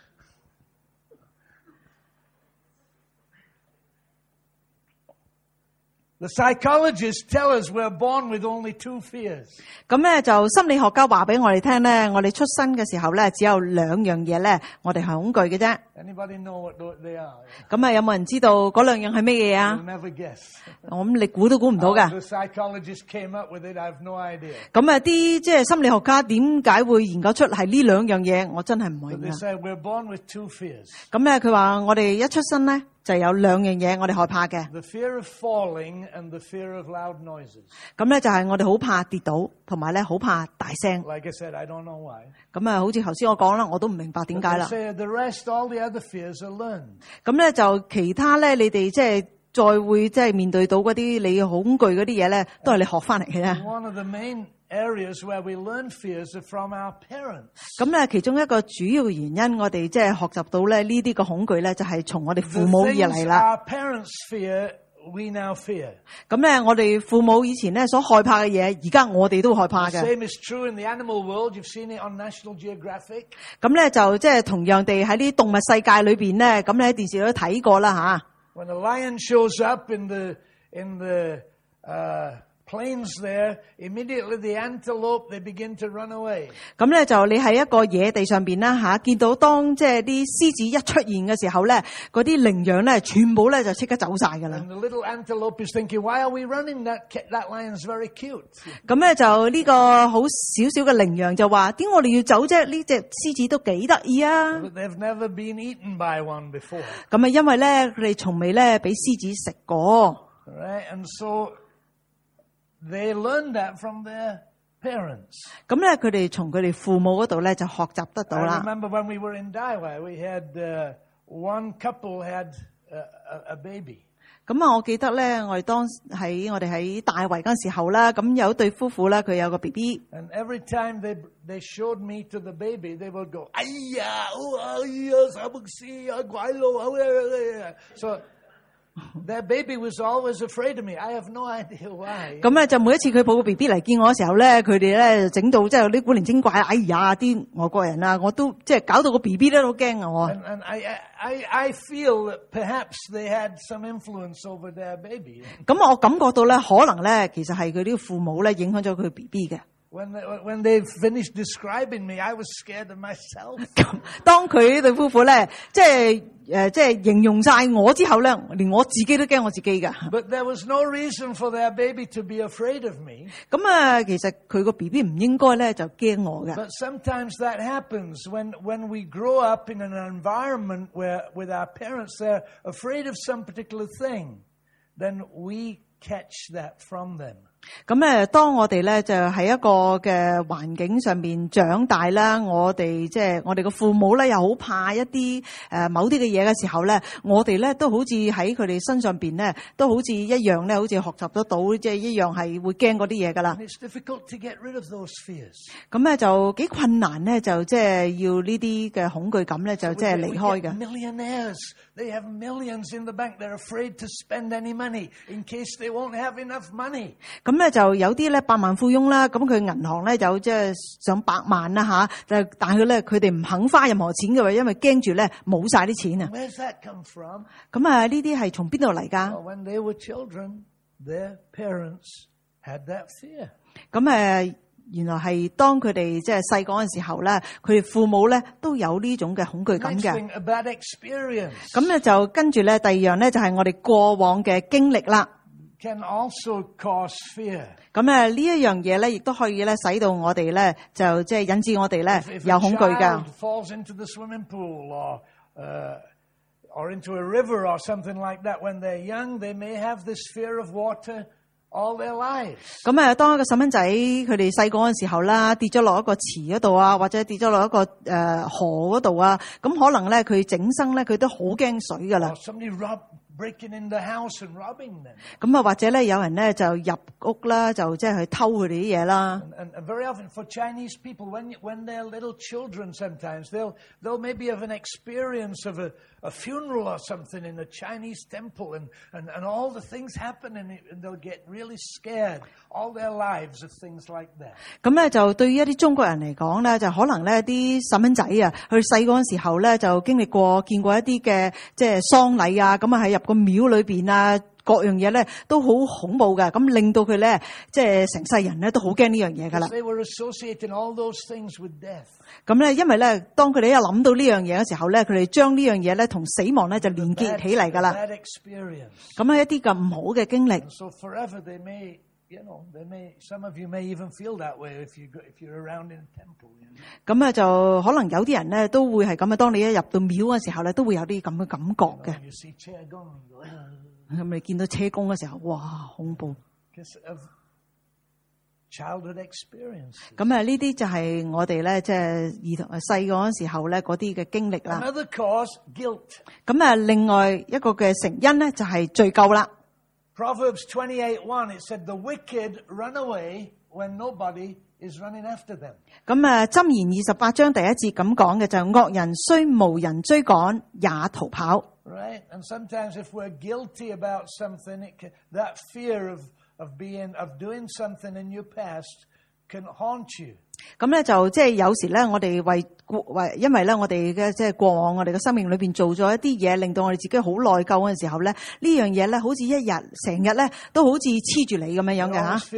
[SPEAKER 1] The psychologists tell us we're born with only two fears.
[SPEAKER 2] 咁就心理學家話俾我哋聽咧，我哋出生嘅時候咧，只有兩樣嘢咧，我哋係恐懼嘅啫。
[SPEAKER 1] Anybody know what they are?
[SPEAKER 2] 咁有冇人知道嗰兩樣係咩嘢
[SPEAKER 1] You'll
[SPEAKER 2] 啊？
[SPEAKER 1] never guess.
[SPEAKER 2] 我諗你估都估唔到
[SPEAKER 1] How
[SPEAKER 2] 噶。
[SPEAKER 1] the psychologists came up with it, I have no idea.
[SPEAKER 2] 咁啲即係心理學家點解會研究出係呢兩樣嘢？我真係唔
[SPEAKER 1] But
[SPEAKER 2] 明
[SPEAKER 1] they
[SPEAKER 2] 啊。
[SPEAKER 1] say we're born with two fears.
[SPEAKER 2] 咁佢話我哋一出生咧就有兩樣嘢我哋害怕嘅。
[SPEAKER 1] The fear of falling and the fear of loud noises.
[SPEAKER 2] 咁就係我哋好怕跌倒，同埋咧好怕大聲。
[SPEAKER 1] Like I said, I don't know why.
[SPEAKER 2] 咁好似頭先我講啦，我都唔明白點
[SPEAKER 1] But
[SPEAKER 2] 解
[SPEAKER 1] they
[SPEAKER 2] 啦。
[SPEAKER 1] say the rest, all the other fears are learned.
[SPEAKER 2] 咁就其他咧，你哋即係再會即係面對到嗰啲你恐懼嗰啲嘢咧，都係你學翻嚟嘅啫。
[SPEAKER 1] One of the main areas where we learn fears are from our parents.
[SPEAKER 2] 咁其中一個主要原因，我哋即係學習到咧呢啲個恐懼咧，就係從我哋
[SPEAKER 1] The
[SPEAKER 2] 父母而
[SPEAKER 1] things
[SPEAKER 2] 嚟啦。
[SPEAKER 1] our parents fear, we now fear.
[SPEAKER 2] 咁我哋父母以前咧所害怕嘅嘢，而家我哋都害怕
[SPEAKER 1] The
[SPEAKER 2] 嘅。
[SPEAKER 1] same is true in the animal world. You've seen it on National Geographic.
[SPEAKER 2] 咁就即係同樣地喺啲動物世界裏邊咧，咁你喺電視都睇過啦吓。
[SPEAKER 1] When a lion shows up in in the plains there, immediately the antelope, they begin to run away.
[SPEAKER 2] 咁咧就你喺一個野地上邊啦吓，見到當即係啲獅子一出現嘅時候咧，嗰啲羚羊咧全部咧就即刻走晒噶啦。
[SPEAKER 1] And the little antelope is thinking, why are we running? That lion's very cute.
[SPEAKER 2] 咁咧就呢個好少少嘅羚羊就話：點我哋要走啫？呢隻獅子都幾得意啊！
[SPEAKER 1] But they've never been eaten by one before.
[SPEAKER 2] 咁啊，因為咧佢哋從未咧俾獅子食過。
[SPEAKER 1] Right? And so they learned that from their parents.
[SPEAKER 2] 咁咧佢哋從佢哋父母嗰度咧就學習得到
[SPEAKER 1] I
[SPEAKER 2] 啦。
[SPEAKER 1] remember when we were in Daiwa, we had one couple had a baby.
[SPEAKER 2] 咁啊，我記得咧，我哋喺大圍嗰陣時候啦，咁有一對夫婦啦，佢有個 BB。
[SPEAKER 1] And every time they showed me to the baby, they would go, "Ay ya, oh ay ya, sabagsi, guaylo." So their baby was always afraid of me. I have no idea why.
[SPEAKER 2] 咁咧就每一次佢抱個 BB 嚟見我嘅時候咧，佢哋咧就整到即係有啲古靈精怪，哎呀啲外國人啊，我都即係搞到個 BB 咧都驚我。
[SPEAKER 1] And I feel that perhaps they had some influence over their baby.
[SPEAKER 2] 咁我感覺到咧，可能咧其實係佢啲父母咧影響咗佢 BB 嘅。
[SPEAKER 1] When they finished describing me, I was scared of myself.
[SPEAKER 2] 當佢呢對夫婦咧，即係形容晒我之後咧，連我自己都驚我自己噶。
[SPEAKER 1] But there was no reason for their baby to be afraid of me.
[SPEAKER 2] 咁啊，其實佢個 BB 唔應該咧就驚我嘅。
[SPEAKER 1] But sometimes that happens when we grow up in an environment where with our parents they're afraid of some particular thing, then we catch that from them.
[SPEAKER 2] 咁咧，當我哋咧就喺一個嘅環境上邊長大啦，我哋即係我哋嘅父母咧又好怕一啲某啲嘅嘢嘅時候咧，我哋咧都好似喺佢哋身上邊咧，都好似一樣咧，好似學習得到，即係一樣係會驚嗰啲嘢噶啦。
[SPEAKER 1] And it's difficult to get rid of those fears.
[SPEAKER 2] 咁咧就幾困難咧，就即係要呢啲嘅恐懼感咧，就即係離開嘅。
[SPEAKER 1] Millionaires, they have millions in the bank. They're afraid to spend any money in case they won't have enough money.
[SPEAKER 2] 咁咧就有啲咧百萬富翁啦，咁佢銀行咧有即係上百萬啦吓，但係咧佢哋唔肯花任何錢嘅，因為驚住咧冇晒啲錢啊。
[SPEAKER 1] Where's that come from?
[SPEAKER 2] 咁啊，呢啲係從邊度嚟噶？
[SPEAKER 1] Well, when they were children, their parents had that fear.
[SPEAKER 2] 咁原來係當佢哋即係細個嗰陣時候咧，佢哋父母咧都有呢種嘅恐懼感
[SPEAKER 1] Next
[SPEAKER 2] 嘅。
[SPEAKER 1] thing, a bad experience
[SPEAKER 2] 咁咧就跟住咧第二樣咧就係我哋過往嘅經歷啦。
[SPEAKER 1] can also cause fear.
[SPEAKER 2] 咁呢一樣嘢咧，亦都可以咧使到我哋咧就即係引致我哋咧
[SPEAKER 1] If
[SPEAKER 2] 有恐懼
[SPEAKER 1] a
[SPEAKER 2] 噶
[SPEAKER 1] child。falls into the swimming pool or into a river or something like that, when they're young, they may have this fear of water all their lives.
[SPEAKER 2] 咁當一個細蚊仔佢哋細個嗰陣時候啦，跌咗落一個池嗰度啊，或者跌咗落一個河嗰度啊，咁可能咧佢整生咧佢都好驚水噶啦
[SPEAKER 1] Or。somebody breaking in the house and robbing them.
[SPEAKER 2] 咁或者咧有人咧就入屋啦，就即係去偷佢哋啲嘢啦。
[SPEAKER 1] And very often for Chinese people, when they're little children, sometimes they'll maybe have an experience of a funeral or something in a Chinese temple, and all the things happen, and they'll get really scared all their lives of things like that.
[SPEAKER 2] 咁咧就對於一啲中國人嚟講咧，就可能咧啲細蚊仔啊，佢細嗰陣時候咧就經歷過見過一啲嘅即係喪禮啊，咁喺入個廟裏邊啊，各樣嘢咧都好恐怖嘅，咁令到佢咧即係成世人咧都好驚呢樣嘢噶啦。
[SPEAKER 1] They were associating all those things with death.
[SPEAKER 2] 咁咧，因為咧，當佢哋一諗到呢樣嘢嘅時候咧，佢哋將呢樣嘢咧同死亡咧就連結起嚟噶啦。
[SPEAKER 1] Bad experience.
[SPEAKER 2] 咁一啲咁唔好嘅經歷。
[SPEAKER 1] And so forever they may, some of you may even feel that way if you're around in a temple.
[SPEAKER 2] 咁就可能有啲人咧都會係咁啊。當你一入到廟嘅時候咧，都會有啲咁嘅感覺嘅。
[SPEAKER 1] You see chair gong, you go,
[SPEAKER 2] 咁你見到車公嘅時候，哇，恐怖！
[SPEAKER 1] because of childhood experience.
[SPEAKER 2] 咁呢啲就係我哋咧即係兒童細個嗰時候咧嗰啲嘅經歷啦。
[SPEAKER 1] Another cause, guilt.
[SPEAKER 2] 咁另外一個嘅成因咧就係罪疚啦。
[SPEAKER 1] Proverbs 28:1, it said, "The wicked run away when nobody is running after them."
[SPEAKER 2] 咁箴言28章第1節咁講嘅就係惡人雖無人追趕也逃跑。
[SPEAKER 1] Right? And sometimes if we're guilty about something, that fear of doing something in your past can haunt you.
[SPEAKER 2] 咁咧就即係有時咧，我哋因為咧我哋嘅即係過往我哋嘅生命裏邊做咗一啲嘢，令到我哋自己好內疚嘅時候咧，呢樣嘢咧好似一日成日咧都好似黐住你咁樣嘅吓。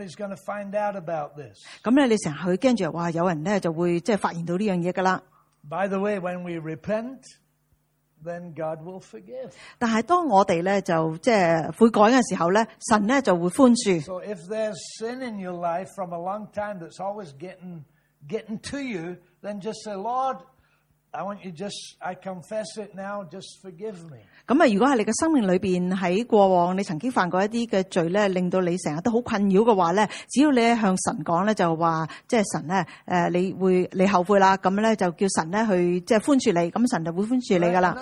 [SPEAKER 2] 咁咧你成日去驚住話有人咧就會即係發現到呢樣嘢噶啦。
[SPEAKER 1] By the way, when we repent, then God will forgive.
[SPEAKER 2] 但係當我哋咧就即係悔改嘅時候咧，神咧就會寬恕。
[SPEAKER 1] So if there's sin in your life from a long time that's always getting to you, then just say, Lord, I confess it now, just forgive me.
[SPEAKER 2] 咁啊，如果係你嘅生命裏邊喺過往你曾經犯過一啲嘅罪咧，令到你成日都好困擾嘅話咧，只要你向神講咧，就話即係神咧你後悔啦，咁咧就叫神咧去即係寬恕你，咁神就會寬恕你噶啦。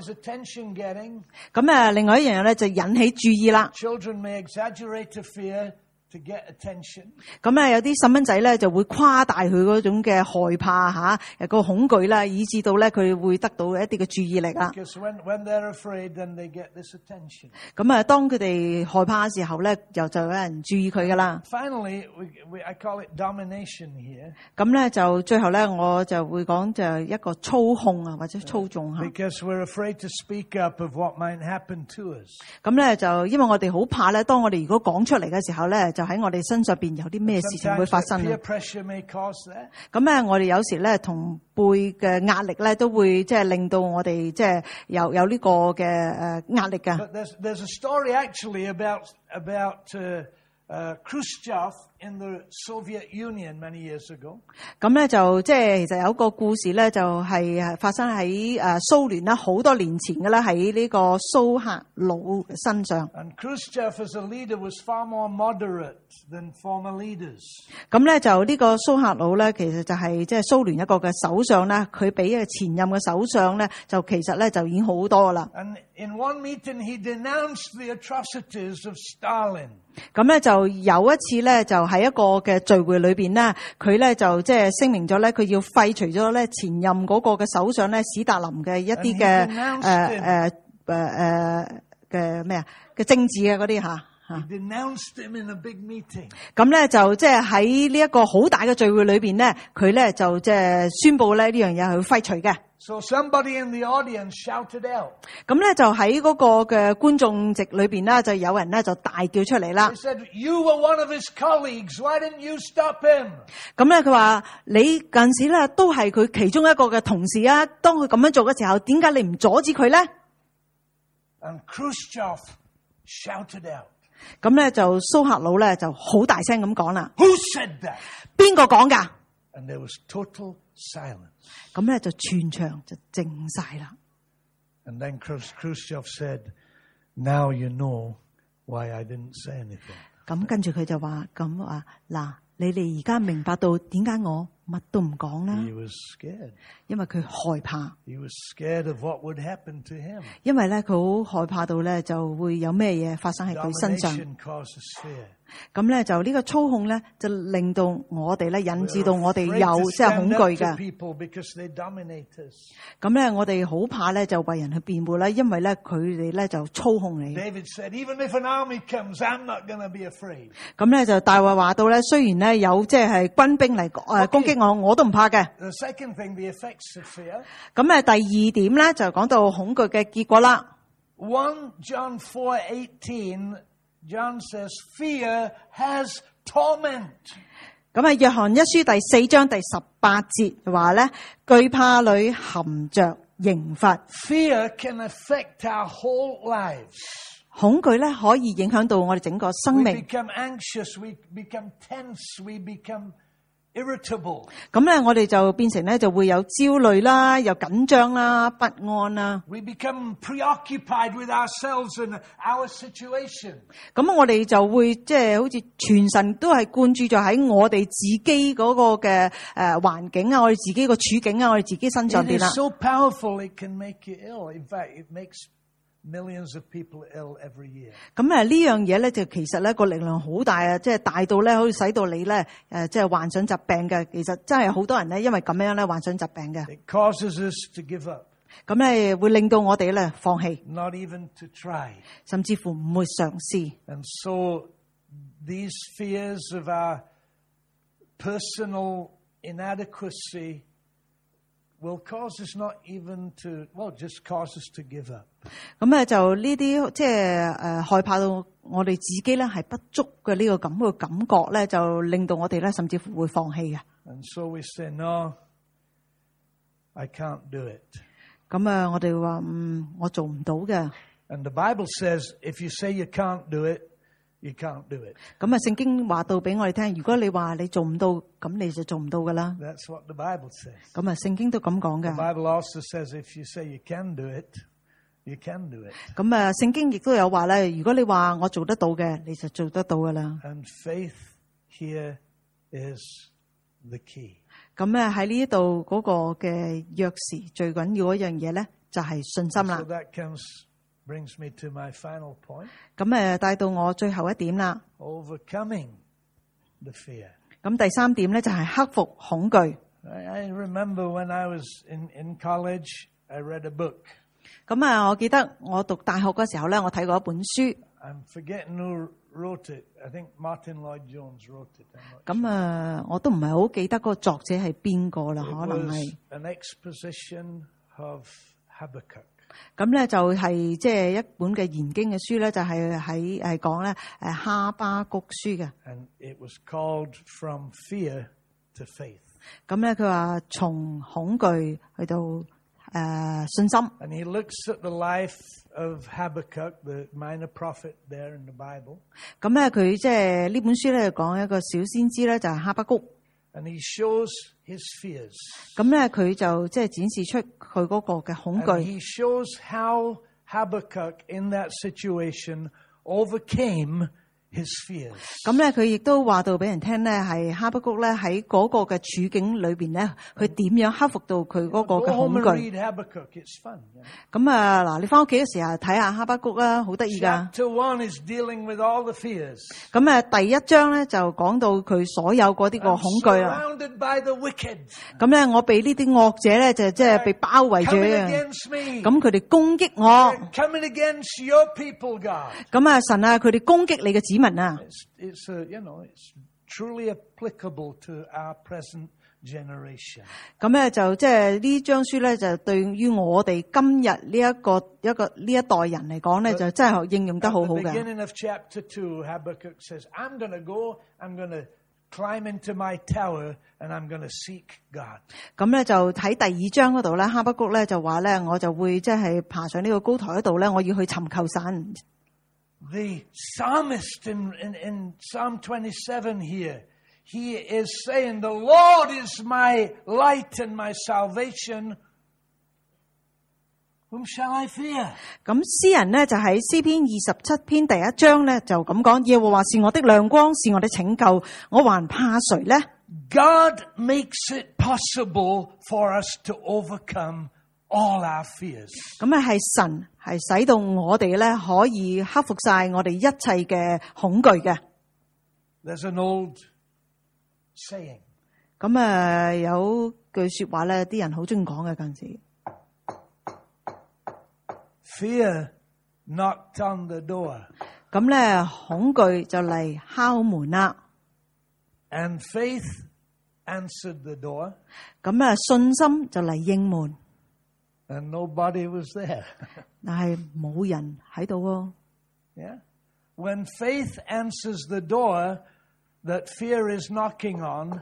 [SPEAKER 2] 咁另外一樣嘢咧就引起注意啦。
[SPEAKER 1] Children may exaggerate to fear to get attention.
[SPEAKER 2] 咁有啲細蚊仔咧就會誇大佢嗰種嘅害怕個恐懼啦，以致到咧佢會得到一啲嘅注意力啦。
[SPEAKER 1] Because when they're afraid, then they get this attention.
[SPEAKER 2] 咁當佢哋害怕嘅時候咧，就有人注意佢噶啦。
[SPEAKER 1] Finally, I call it domination here.
[SPEAKER 2] 咁咧就最後咧，我就會講就一個操控啊，或者操縱吓。
[SPEAKER 1] Because we're afraid to speak up of what might happen to us.
[SPEAKER 2] 咁咧就因為我哋好怕咧，當我哋如果講出嚟嘅時候咧，就喺我哋身上邊有啲咩事情會發生。
[SPEAKER 1] Peer pressure may cause that.
[SPEAKER 2] 咁我哋有時咧同輩嘅壓力咧，都會即係令到我哋即係有呢個嘅壓力㗎。
[SPEAKER 1] But there's a story actually about Khrushchev in the Soviet Union many years ago.
[SPEAKER 2] 咁咧就即係其實有一個故事咧，就係發生喺蘇聯啦，好多年前嘅啦，喺呢個蘇克魯身上。
[SPEAKER 1] And Khrushchev as a leader was far more moderate than former leaders.
[SPEAKER 2] 咁咧就呢個蘇克魯咧，其實就係即係蘇聯一個嘅首相咧，佢比前任嘅首相咧，就其實咧就已經好多啦。
[SPEAKER 1] And in one meeting he denounced the atrocities of Stalin.
[SPEAKER 2] 咁咧就有一次咧，就喺一個嘅聚會裏邊咧，佢咧就即係聲明咗咧，佢要廢除咗咧前任嗰個嘅首相咧史達林嘅一啲嘅嘅咩啊嘅政治嘅嗰啲吓。
[SPEAKER 1] He denounced him in a big meeting.
[SPEAKER 2] 咁咧就即係喺呢一個好大嘅聚會裏邊咧，佢咧就即係宣布咧呢樣嘢係廢除嘅。
[SPEAKER 1] So somebody in the audience shouted out.
[SPEAKER 2] 咁咧就喺嗰個嘅觀眾席裏邊咧，就有人咧就大叫出嚟啦。
[SPEAKER 1] He said, "You were one of his colleagues. Why didn't you stop him?"
[SPEAKER 2] 咁咧佢話你近時咧都係佢其中一個嘅同事啊，當佢咁樣做嘅時候，點解你唔阻止佢咧？
[SPEAKER 1] And Khrushchev shouted out.
[SPEAKER 2] 咁咧就蘇克魯咧就好大聲咁講啦。
[SPEAKER 1] Who said that?
[SPEAKER 2] 邊個講㗎？
[SPEAKER 1] And there was total silence.
[SPEAKER 2] 咁咧就全場就靜晒啦。
[SPEAKER 1] And then Khrushchev said, "Now you know why I didn't say anything."
[SPEAKER 2] 咁跟住佢就話咁話嗱，你哋而家明白到點解我乜都唔講啦？
[SPEAKER 1] He was scared.
[SPEAKER 2] 因為佢害怕。
[SPEAKER 1] He was scared of what would happen to him.
[SPEAKER 2] 因為咧佢好害怕到咧就會有咩嘢發生喺佢身上。
[SPEAKER 1] Domination causes fear.
[SPEAKER 2] 咁咧就呢個操控咧就令到我哋咧引致到我哋有即係恐懼嘅。咁咧我哋好怕咧就為人去辯護啦，因為咧佢哋咧就操控你。
[SPEAKER 1] David said, "Even if an army comes, I'm not going to be afraid."
[SPEAKER 2] 咁咧就大衛話到咧，雖然咧有即係軍兵嚟攻擊我，我都唔怕嘅。
[SPEAKER 1] The second thing, the effects of fear.
[SPEAKER 2] 咁第二點咧就講到恐懼嘅結果啦。
[SPEAKER 1] 1 John 4:18, John says, "Fear has torment."
[SPEAKER 2] 咁約翰一書第4章第18節話咧，懼怕裏含着刑罰。
[SPEAKER 1] Fear can affect our whole lives.
[SPEAKER 2] 恐懼咧可以影響到我哋整個生命。
[SPEAKER 1] We become anxious, we become tense, we become irritable.
[SPEAKER 2] 咁咧我哋就變成咧就會有焦慮啦，又緊張啦，不安啦。
[SPEAKER 1] We become preoccupied with ourselves and our situation.
[SPEAKER 2] 咁我哋就會即係好似全神都係灌注咗喺我哋自己嗰個嘅環境啊，我哋自己個處境啊，我哋自己身上邊啦。
[SPEAKER 1] It is so powerful, it can make you ill. In fact, it makes millions of people ill every year.
[SPEAKER 2] 咁呢樣嘢咧就其實咧個力量好大啊，即係大到咧可以使到你咧即係患上疾病嘅。其實真係好多人咧因為咁樣咧患上疾病嘅。
[SPEAKER 1] It causes us to give up.
[SPEAKER 2] 咁咧會令到我哋咧放棄，
[SPEAKER 1] Not even to try.
[SPEAKER 2] 甚至乎唔會嘗試。
[SPEAKER 1] And so these fears of our personal inadequacy will cause us not even to, just cause us to give up.
[SPEAKER 2] 咁就呢啲即係害怕到我哋自己咧係不足嘅呢個咁嘅感覺咧，就令到我哋咧甚至乎會放棄嘅。
[SPEAKER 1] And so we say, no, I can't do it.
[SPEAKER 2] 咁我哋話我做唔到嘅。
[SPEAKER 1] And the Bible says, if you say you can't do it, you can't do it.
[SPEAKER 2] 咁聖經話到俾我哋聽，如果你話你做唔到，咁你就做唔到噶啦。
[SPEAKER 1] That's what the Bible says.
[SPEAKER 2] 咁聖經都咁講
[SPEAKER 1] The
[SPEAKER 2] 嘅。
[SPEAKER 1] Bible also says, if you say you can do it, you can do it.
[SPEAKER 2] 咁聖經亦都有話咧，如果你話我做得到嘅，你就做得到噶啦。
[SPEAKER 1] And faith here is the key.
[SPEAKER 2] 咁喺呢度嗰個嘅鑰匙最緊要一樣嘢咧，就係信心啦。
[SPEAKER 1] So that brings me to my final point.
[SPEAKER 2] 咁帶到我最後一點啦。
[SPEAKER 1] Overcoming the fear.
[SPEAKER 2] 咁第三點咧就係克服恐懼。
[SPEAKER 1] I remember when I was in college, I read a book.
[SPEAKER 2] 咁我記得我讀大學嗰時候咧，我睇過一本書。
[SPEAKER 1] I'm forgetting who wrote it. I think Martin Lloyd-Jones wrote it.
[SPEAKER 2] 咁我都唔係好記得嗰個作者係邊個啦，可能係
[SPEAKER 1] an exposition of Habakkuk.
[SPEAKER 2] 咁咧就係即係一本嘅研經嘅書咧，就係講咧哈巴谷書嘅。
[SPEAKER 1] And it was called From Fear to Faith.
[SPEAKER 2] 咁咧佢話從恐懼去到信心。
[SPEAKER 1] And he looks at the life of Habakkuk, the minor prophet there in the Bible.
[SPEAKER 2] 咁咧佢即係呢本書咧講一個小先知咧，就係哈巴谷。
[SPEAKER 1] And he shows his fears.
[SPEAKER 2] 咁咧佢就即係展示出佢嗰個嘅恐
[SPEAKER 1] And
[SPEAKER 2] 懼。
[SPEAKER 1] he shows how Habakkuk in that situation overcame his fears.
[SPEAKER 2] 咁咧佢亦都話到俾人聽咧，係哈巴谷咧喺嗰個嘅處境裏邊咧，佢點樣克服到佢嗰個
[SPEAKER 1] Go
[SPEAKER 2] 嘅
[SPEAKER 1] home
[SPEAKER 2] 恐
[SPEAKER 1] and
[SPEAKER 2] 懼。
[SPEAKER 1] read Habakkuk. It's fun.
[SPEAKER 2] 咁嗱，你翻屋企嘅時候睇下哈巴谷啦，好得意噶。
[SPEAKER 1] Chapter 1 is dealing with all the fears.
[SPEAKER 2] 咁第一章咧就講到佢所有嗰啲個
[SPEAKER 1] I'm
[SPEAKER 2] 恐懼啦。
[SPEAKER 1] surrounded by the wicked.
[SPEAKER 2] 咁咧我被呢啲惡者咧就即係被包圍住
[SPEAKER 1] Coming
[SPEAKER 2] 啊。
[SPEAKER 1] against me.
[SPEAKER 2] 咁佢哋攻擊我。
[SPEAKER 1] They're coming against your people, God.
[SPEAKER 2] 咁神啊，佢哋攻擊你嘅子民啊。
[SPEAKER 1] It's it's truly applicable to our present generation.
[SPEAKER 2] 咁咧就即係呢張書咧，就對於我哋今日呢一代人嚟講咧，就真係應用得好好
[SPEAKER 1] At the
[SPEAKER 2] 嘅。
[SPEAKER 1] beginning of chapter 2, Habakkuk says, I'm going to go, I'm going to climb into my tower, and I'm going to seek God.
[SPEAKER 2] 咁咧就喺第二章嗰度咧，哈巴谷咧就話咧，我就會即係爬上呢個高台嗰度咧，我要去尋求神。
[SPEAKER 1] The psalmist in Psalm 27 here, he is saying, the Lord is my light and my salvation. Whom shall I fear?
[SPEAKER 2] 咁詩人呢，就喺詩篇27篇第一章咧就咁講，耶和華是我的亮光，是我的拯救，我還怕誰呢？
[SPEAKER 1] God makes it possible for us to overcome all our fears.
[SPEAKER 2] 咁係神係使到我哋咧可以克服晒我哋一切嘅恐懼嘅。
[SPEAKER 1] There's an old saying.
[SPEAKER 2] 咁有句說話咧，啲人好中意講嘅嗰陣時。
[SPEAKER 1] Fear knocked on the door.
[SPEAKER 2] 咁咧恐懼就嚟敲門啦。
[SPEAKER 1] And faith answered the door.
[SPEAKER 2] 咁信心就嚟應門，
[SPEAKER 1] And nobody was there.
[SPEAKER 2] 但係冇人喺度喎。
[SPEAKER 1] Yeah? When faith answers the door that fear is knocking on,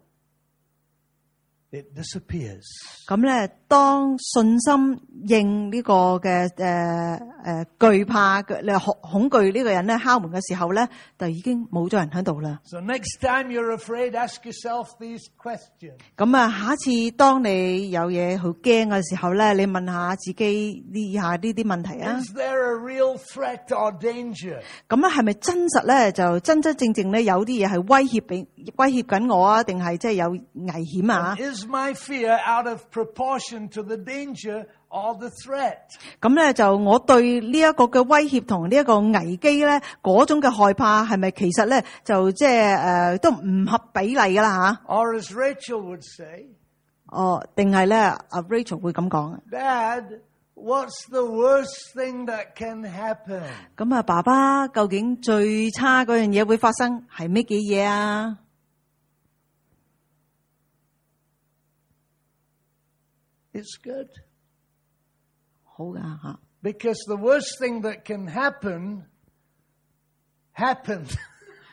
[SPEAKER 1] it disappears.
[SPEAKER 2] 咁咧，當信心應呢個嘅懼怕嘅恐懼呢個人咧敲門嘅時候咧，就已經冇咗人喺度啦。
[SPEAKER 1] So next time you're afraid, ask yourself these questions.
[SPEAKER 2] 咁下一次當你有嘢好驚嘅時候咧，你問下自己以下呢啲問題啊。
[SPEAKER 1] Is there a real threat or danger?
[SPEAKER 2] 咁係咪真實咧？就真真正正咧有啲嘢係威脅緊我啊？定係即係有危險啊？
[SPEAKER 1] Is my fear out of proportion to the danger or the threat?
[SPEAKER 2] 咁咧就我對呢一個嘅威脅同呢一個危機咧，嗰種嘅害怕係咪其實咧就即係都唔合比例噶啦吓？
[SPEAKER 1] Or as Rachel would say,
[SPEAKER 2] 定係咧阿 Rachel 會咁講？
[SPEAKER 1] Dad, what's the worst thing that can happen?
[SPEAKER 2] 咁爸爸究竟最差嗰樣嘢會發生係咩嘅嘢啊？
[SPEAKER 1] It's good.
[SPEAKER 2] 好㗎吓。
[SPEAKER 1] Because the worst thing that can happen happened.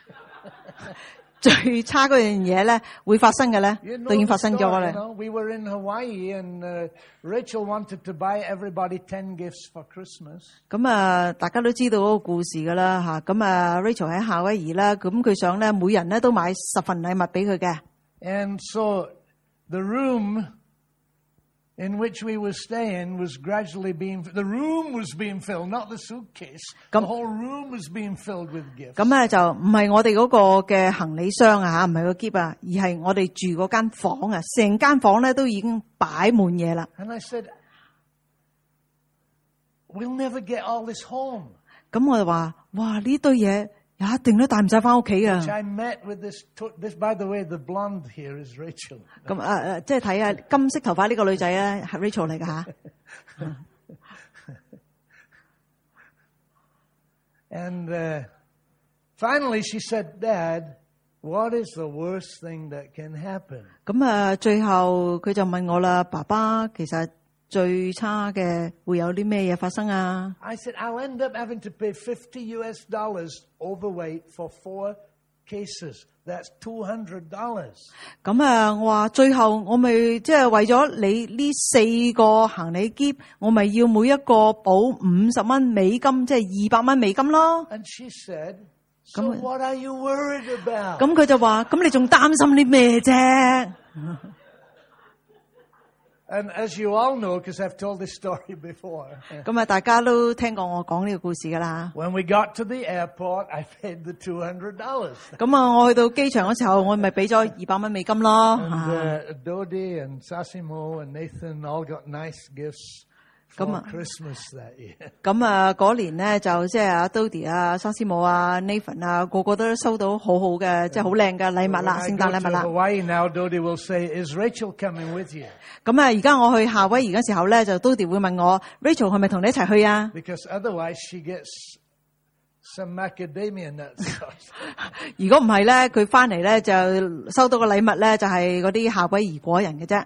[SPEAKER 2] 最差嗰樣嘢咧會發生嘅咧，
[SPEAKER 1] You
[SPEAKER 2] 都已經
[SPEAKER 1] know
[SPEAKER 2] 發
[SPEAKER 1] the
[SPEAKER 2] 生咗
[SPEAKER 1] story,
[SPEAKER 2] 咧。
[SPEAKER 1] you know? We were in Hawaii and Rachel wanted to buy everybody 10 gifts for Christmas.
[SPEAKER 2] 咁啊，大家都知道嗰個故事噶啦吓。咁啊 ，Rachel 喺夏威夷啦，咁佢想咧每人咧都買10份禮物俾佢嘅。
[SPEAKER 1] And so the room in which we were staying was gradually the room was being filled, not the suitcase. The whole room was being filled with gifts.
[SPEAKER 2] 咁咧就唔係我哋嗰個嘅行李箱啊吓，唔係個箧啊，而係我哋住嗰間房啊，成間房咧都已經擺滿嘢啦。
[SPEAKER 1] And I said, we'll never get all this home.
[SPEAKER 2] 咁我就話：哇，呢堆嘢一定都帶唔晒翻屋企啊！
[SPEAKER 1] Which I met with this, by the way, the blonde here is Rachel.
[SPEAKER 2] 咁即係睇下金色頭髮呢個女仔咧，係 Rachel 嚟㗎吓。
[SPEAKER 1] And finally she said, Dad, what is the worst thing that can happen?
[SPEAKER 2] 咁最後佢就問我啦，爸爸，其實最差嘅會有啲咩嘢發生啊？
[SPEAKER 1] I said, I'll end up having to pay $50 overweight for 4 cases. That's $200.
[SPEAKER 2] 咁我話最後我咪即係為咗你呢4個行李箧，我咪要每一個補$50，即係$200咯。
[SPEAKER 1] And she said, so what are you worried about?
[SPEAKER 2] 咁佢就話：咁你仲擔心啲咩啫？
[SPEAKER 1] And as you all know, because I've told this story before,
[SPEAKER 2] 咁大家都聽過我講呢個故事噶啦。
[SPEAKER 1] when we got to the airport, I paid the $200.
[SPEAKER 2] 咁我去到機場嗰時候，我咪俾咗$200咯。
[SPEAKER 1] And Dodi and Sasimo and Nathan all got nice gifts for Christmas that year.
[SPEAKER 2] 咁嗰年咧就即係阿 Dodi 啊、沙師母啊、Nathan 啊，個個都收到好好嘅，即係好靚嘅禮物啦，
[SPEAKER 1] When I
[SPEAKER 2] 聖誕
[SPEAKER 1] go
[SPEAKER 2] 禮物
[SPEAKER 1] to
[SPEAKER 2] 啦。
[SPEAKER 1] Hawaii now, Dodi will say, "Is Rachel coming with you?"
[SPEAKER 2] 咁而家我去夏威夷嘅時候咧，就 Dodi 會問我 Rachel 係咪同你一齊去啊？
[SPEAKER 1] Because otherwise she gets some macadamia nuts.
[SPEAKER 2] 如果唔係咧，佢翻嚟咧就收到個禮物咧，就係嗰啲夏威夷果仁嘅啫。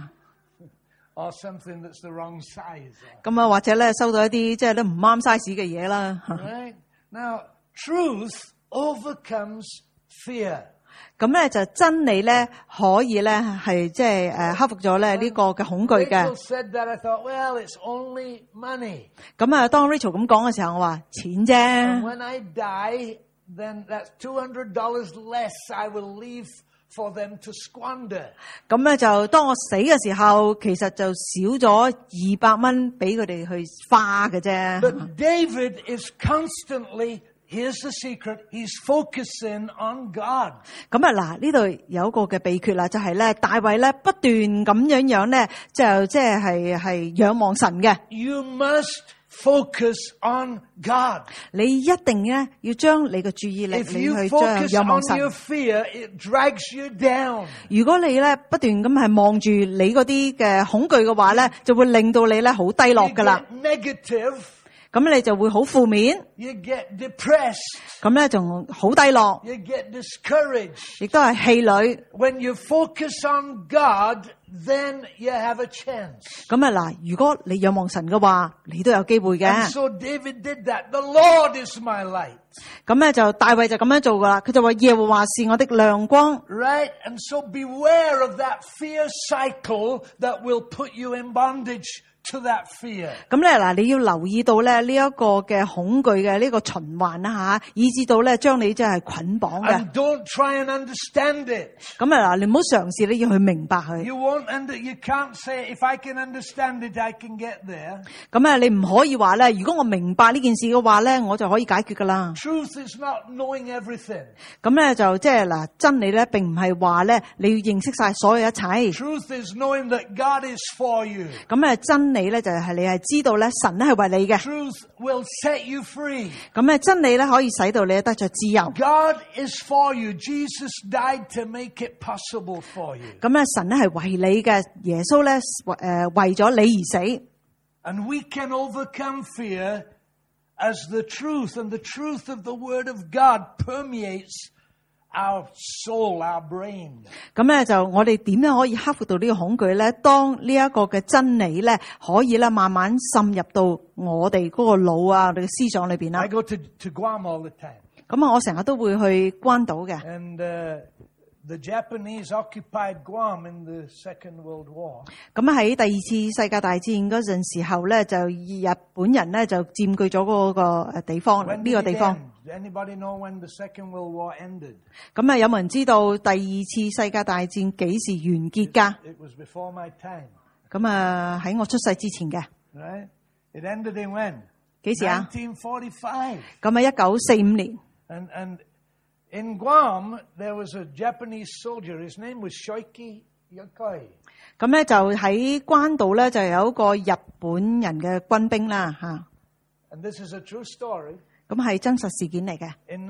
[SPEAKER 1] Or something that's the wrong size.
[SPEAKER 2] 咁或者咧收到一啲即係都唔啱 size 嘅嘢啦。
[SPEAKER 1] Right? Now, truth overcomes fear.
[SPEAKER 2] 咁咧就真理咧可以咧係即係克服咗咧呢個嘅恐懼嘅。
[SPEAKER 1] Rachel said that, I thought, well, it's only money.
[SPEAKER 2] 咁當 Rachel 咁講嘅時候，我話錢
[SPEAKER 1] And
[SPEAKER 2] 啫。
[SPEAKER 1] when I die, then that's $200 less I will leave for them to squander.
[SPEAKER 2] 咁咧就當我死嘅時候，其實就少咗$200俾佢哋去花嘅啫。
[SPEAKER 1] But David is constantly, here's the secret, he's focusing on God.
[SPEAKER 2] 咁嗱，呢度有一個嘅秘訣啦，就係咧大衛咧不斷咁樣咧，就即係仰望神嘅。
[SPEAKER 1] You must focus on God.
[SPEAKER 2] 你一定咧要將你嘅注意力
[SPEAKER 1] If
[SPEAKER 2] 你
[SPEAKER 1] you
[SPEAKER 2] 去將
[SPEAKER 1] focus
[SPEAKER 2] 仰望
[SPEAKER 1] on
[SPEAKER 2] 神。
[SPEAKER 1] your fear, it drags you down.
[SPEAKER 2] 如果你咧不斷咁係望住你嗰啲嘅恐懼嘅話咧，就會令到你咧好低落
[SPEAKER 1] You
[SPEAKER 2] 噶啦。
[SPEAKER 1] get negative,
[SPEAKER 2] 咁你就會好負面，
[SPEAKER 1] you get depressed,
[SPEAKER 2] 咁咧仲好低落，
[SPEAKER 1] you get discouraged.
[SPEAKER 2] 亦都係氣餒。
[SPEAKER 1] When you focus on God, then you have a chance.
[SPEAKER 2] 咁嗱，如果你仰望神嘅話，你都有機會
[SPEAKER 1] And
[SPEAKER 2] 嘅。
[SPEAKER 1] so David did that. The Lord is my light.
[SPEAKER 2] 咁咧就大衛就咁樣做噶啦，佢就話耶和華是我的亮光。
[SPEAKER 1] Right? And so beware of that fear cycle that will put you in bondage to that fear.
[SPEAKER 2] 咁咧嗱，你要留意到咧呢一個嘅恐懼嘅呢個循環啦吓，以至到咧將你真係捆綁嘅。
[SPEAKER 1] And don't try and understand it.
[SPEAKER 2] 咁嗱，你唔好嘗試你要去明白佢。
[SPEAKER 1] You can't say, if I can understand it, I can get there.
[SPEAKER 2] 咁你唔可以話咧，如果我明白呢件事嘅話咧，我就可以解決噶啦。
[SPEAKER 1] Truth is not knowing everything.
[SPEAKER 2] 咁咧就即係嗱，真理咧並唔係話咧你要認識晒所有一切。
[SPEAKER 1] Truth is knowing that God is for you.
[SPEAKER 2] 咁真理咧就係你係知道咧神咧係為你嘅。
[SPEAKER 1] Truth will set you free.
[SPEAKER 2] 咁真理咧可以使到你得着自由。
[SPEAKER 1] God is for you. Jesus died to make it possible for you.
[SPEAKER 2] 咁神咧係為你嘅，耶穌咧為咗你而死。
[SPEAKER 1] And we can overcome fear as the truth and the truth of the Word of God permeates our soul, our brain.
[SPEAKER 2] 咁咧就我哋點樣可以克服到呢個恐懼咧？當呢一個嘅真理咧，可以咧慢慢滲入到我哋嗰個腦啊，我哋嘅思想裏邊啦。
[SPEAKER 1] I go to Guam all the time.
[SPEAKER 2] 咁啊，我成日都會去關島嘅。
[SPEAKER 1] And the Japanese occupied Guam in the Second World War.
[SPEAKER 2] 咁喺第二次世界大戰嗰陣時候咧，就日本人咧就佔據咗嗰個地方，呢個地方。
[SPEAKER 1] Anybody know when the Second World War ended?
[SPEAKER 2] 咁啊，有冇人知道第二次世界大戰幾時完結㗎？
[SPEAKER 1] It was before my time.
[SPEAKER 2] 咁啊，喺我出世之前嘅。
[SPEAKER 1] Right? It ended in when?
[SPEAKER 2] 幾時啊？
[SPEAKER 1] 1945.
[SPEAKER 2] 咁啊，1945年。
[SPEAKER 1] And in Guam, there was a Japanese soldier. His name was Shoiki Yokoi.
[SPEAKER 2] 咁咧就喺關島咧就有一個日本人嘅軍兵啦嚇。
[SPEAKER 1] And this is a true story.
[SPEAKER 2] 咁係真實事件嚟嘅。
[SPEAKER 1] In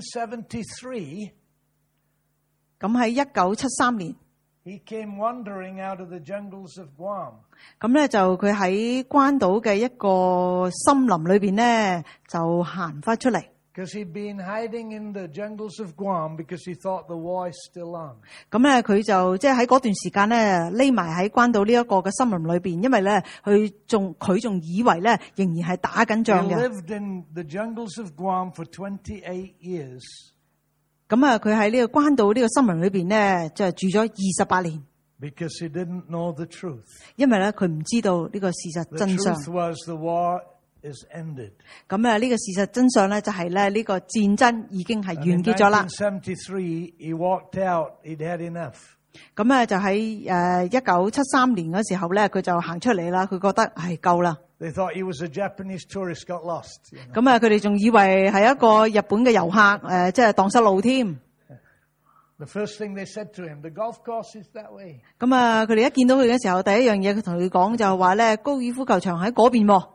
[SPEAKER 1] 1973,
[SPEAKER 2] 咁喺1973年
[SPEAKER 1] he came wandering out of the jungles of Guam.
[SPEAKER 2] 咁咧就佢喺關島嘅一個森林裏邊咧就行翻出嚟。
[SPEAKER 1] Because he'd been hiding in the jungles of Guam because he thought the war is still on.
[SPEAKER 2] 咁咧佢就即係喺嗰段時間咧匿埋喺關島呢一個嘅森林裏邊，因為咧佢仲以為咧仍然係打緊
[SPEAKER 1] He
[SPEAKER 2] 仗嘅。
[SPEAKER 1] lived in the jungles of Guam for 28 years.
[SPEAKER 2] 咁啊，佢喺呢個關島呢個森林裏邊咧，就住咗28年。
[SPEAKER 1] Because he didn't know the truth.
[SPEAKER 2] 因為咧佢唔知道呢個事實
[SPEAKER 1] The
[SPEAKER 2] 真相。
[SPEAKER 1] truth was the war is ended.
[SPEAKER 2] 咁啊，呢個事實真相咧就係咧呢個戰爭已經係
[SPEAKER 1] And
[SPEAKER 2] 完
[SPEAKER 1] in
[SPEAKER 2] 結咗啦。
[SPEAKER 1] 1973, he walked out. He'd had enough.
[SPEAKER 2] 咁啊就喺1973年嗰時候咧，佢就行出嚟啦。佢覺得夠啦。
[SPEAKER 1] They thought he was a Japanese tourist, got lost.
[SPEAKER 2] 咁啊，佢哋仲以為係一個日本嘅遊客，即係蕩失路添。
[SPEAKER 1] The first thing they said to him, the golf course is that way.
[SPEAKER 2] 咁啊，佢哋一見到佢嘅時候，第一樣嘢佢同佢講就係話咧，高爾夫球場喺嗰邊喎。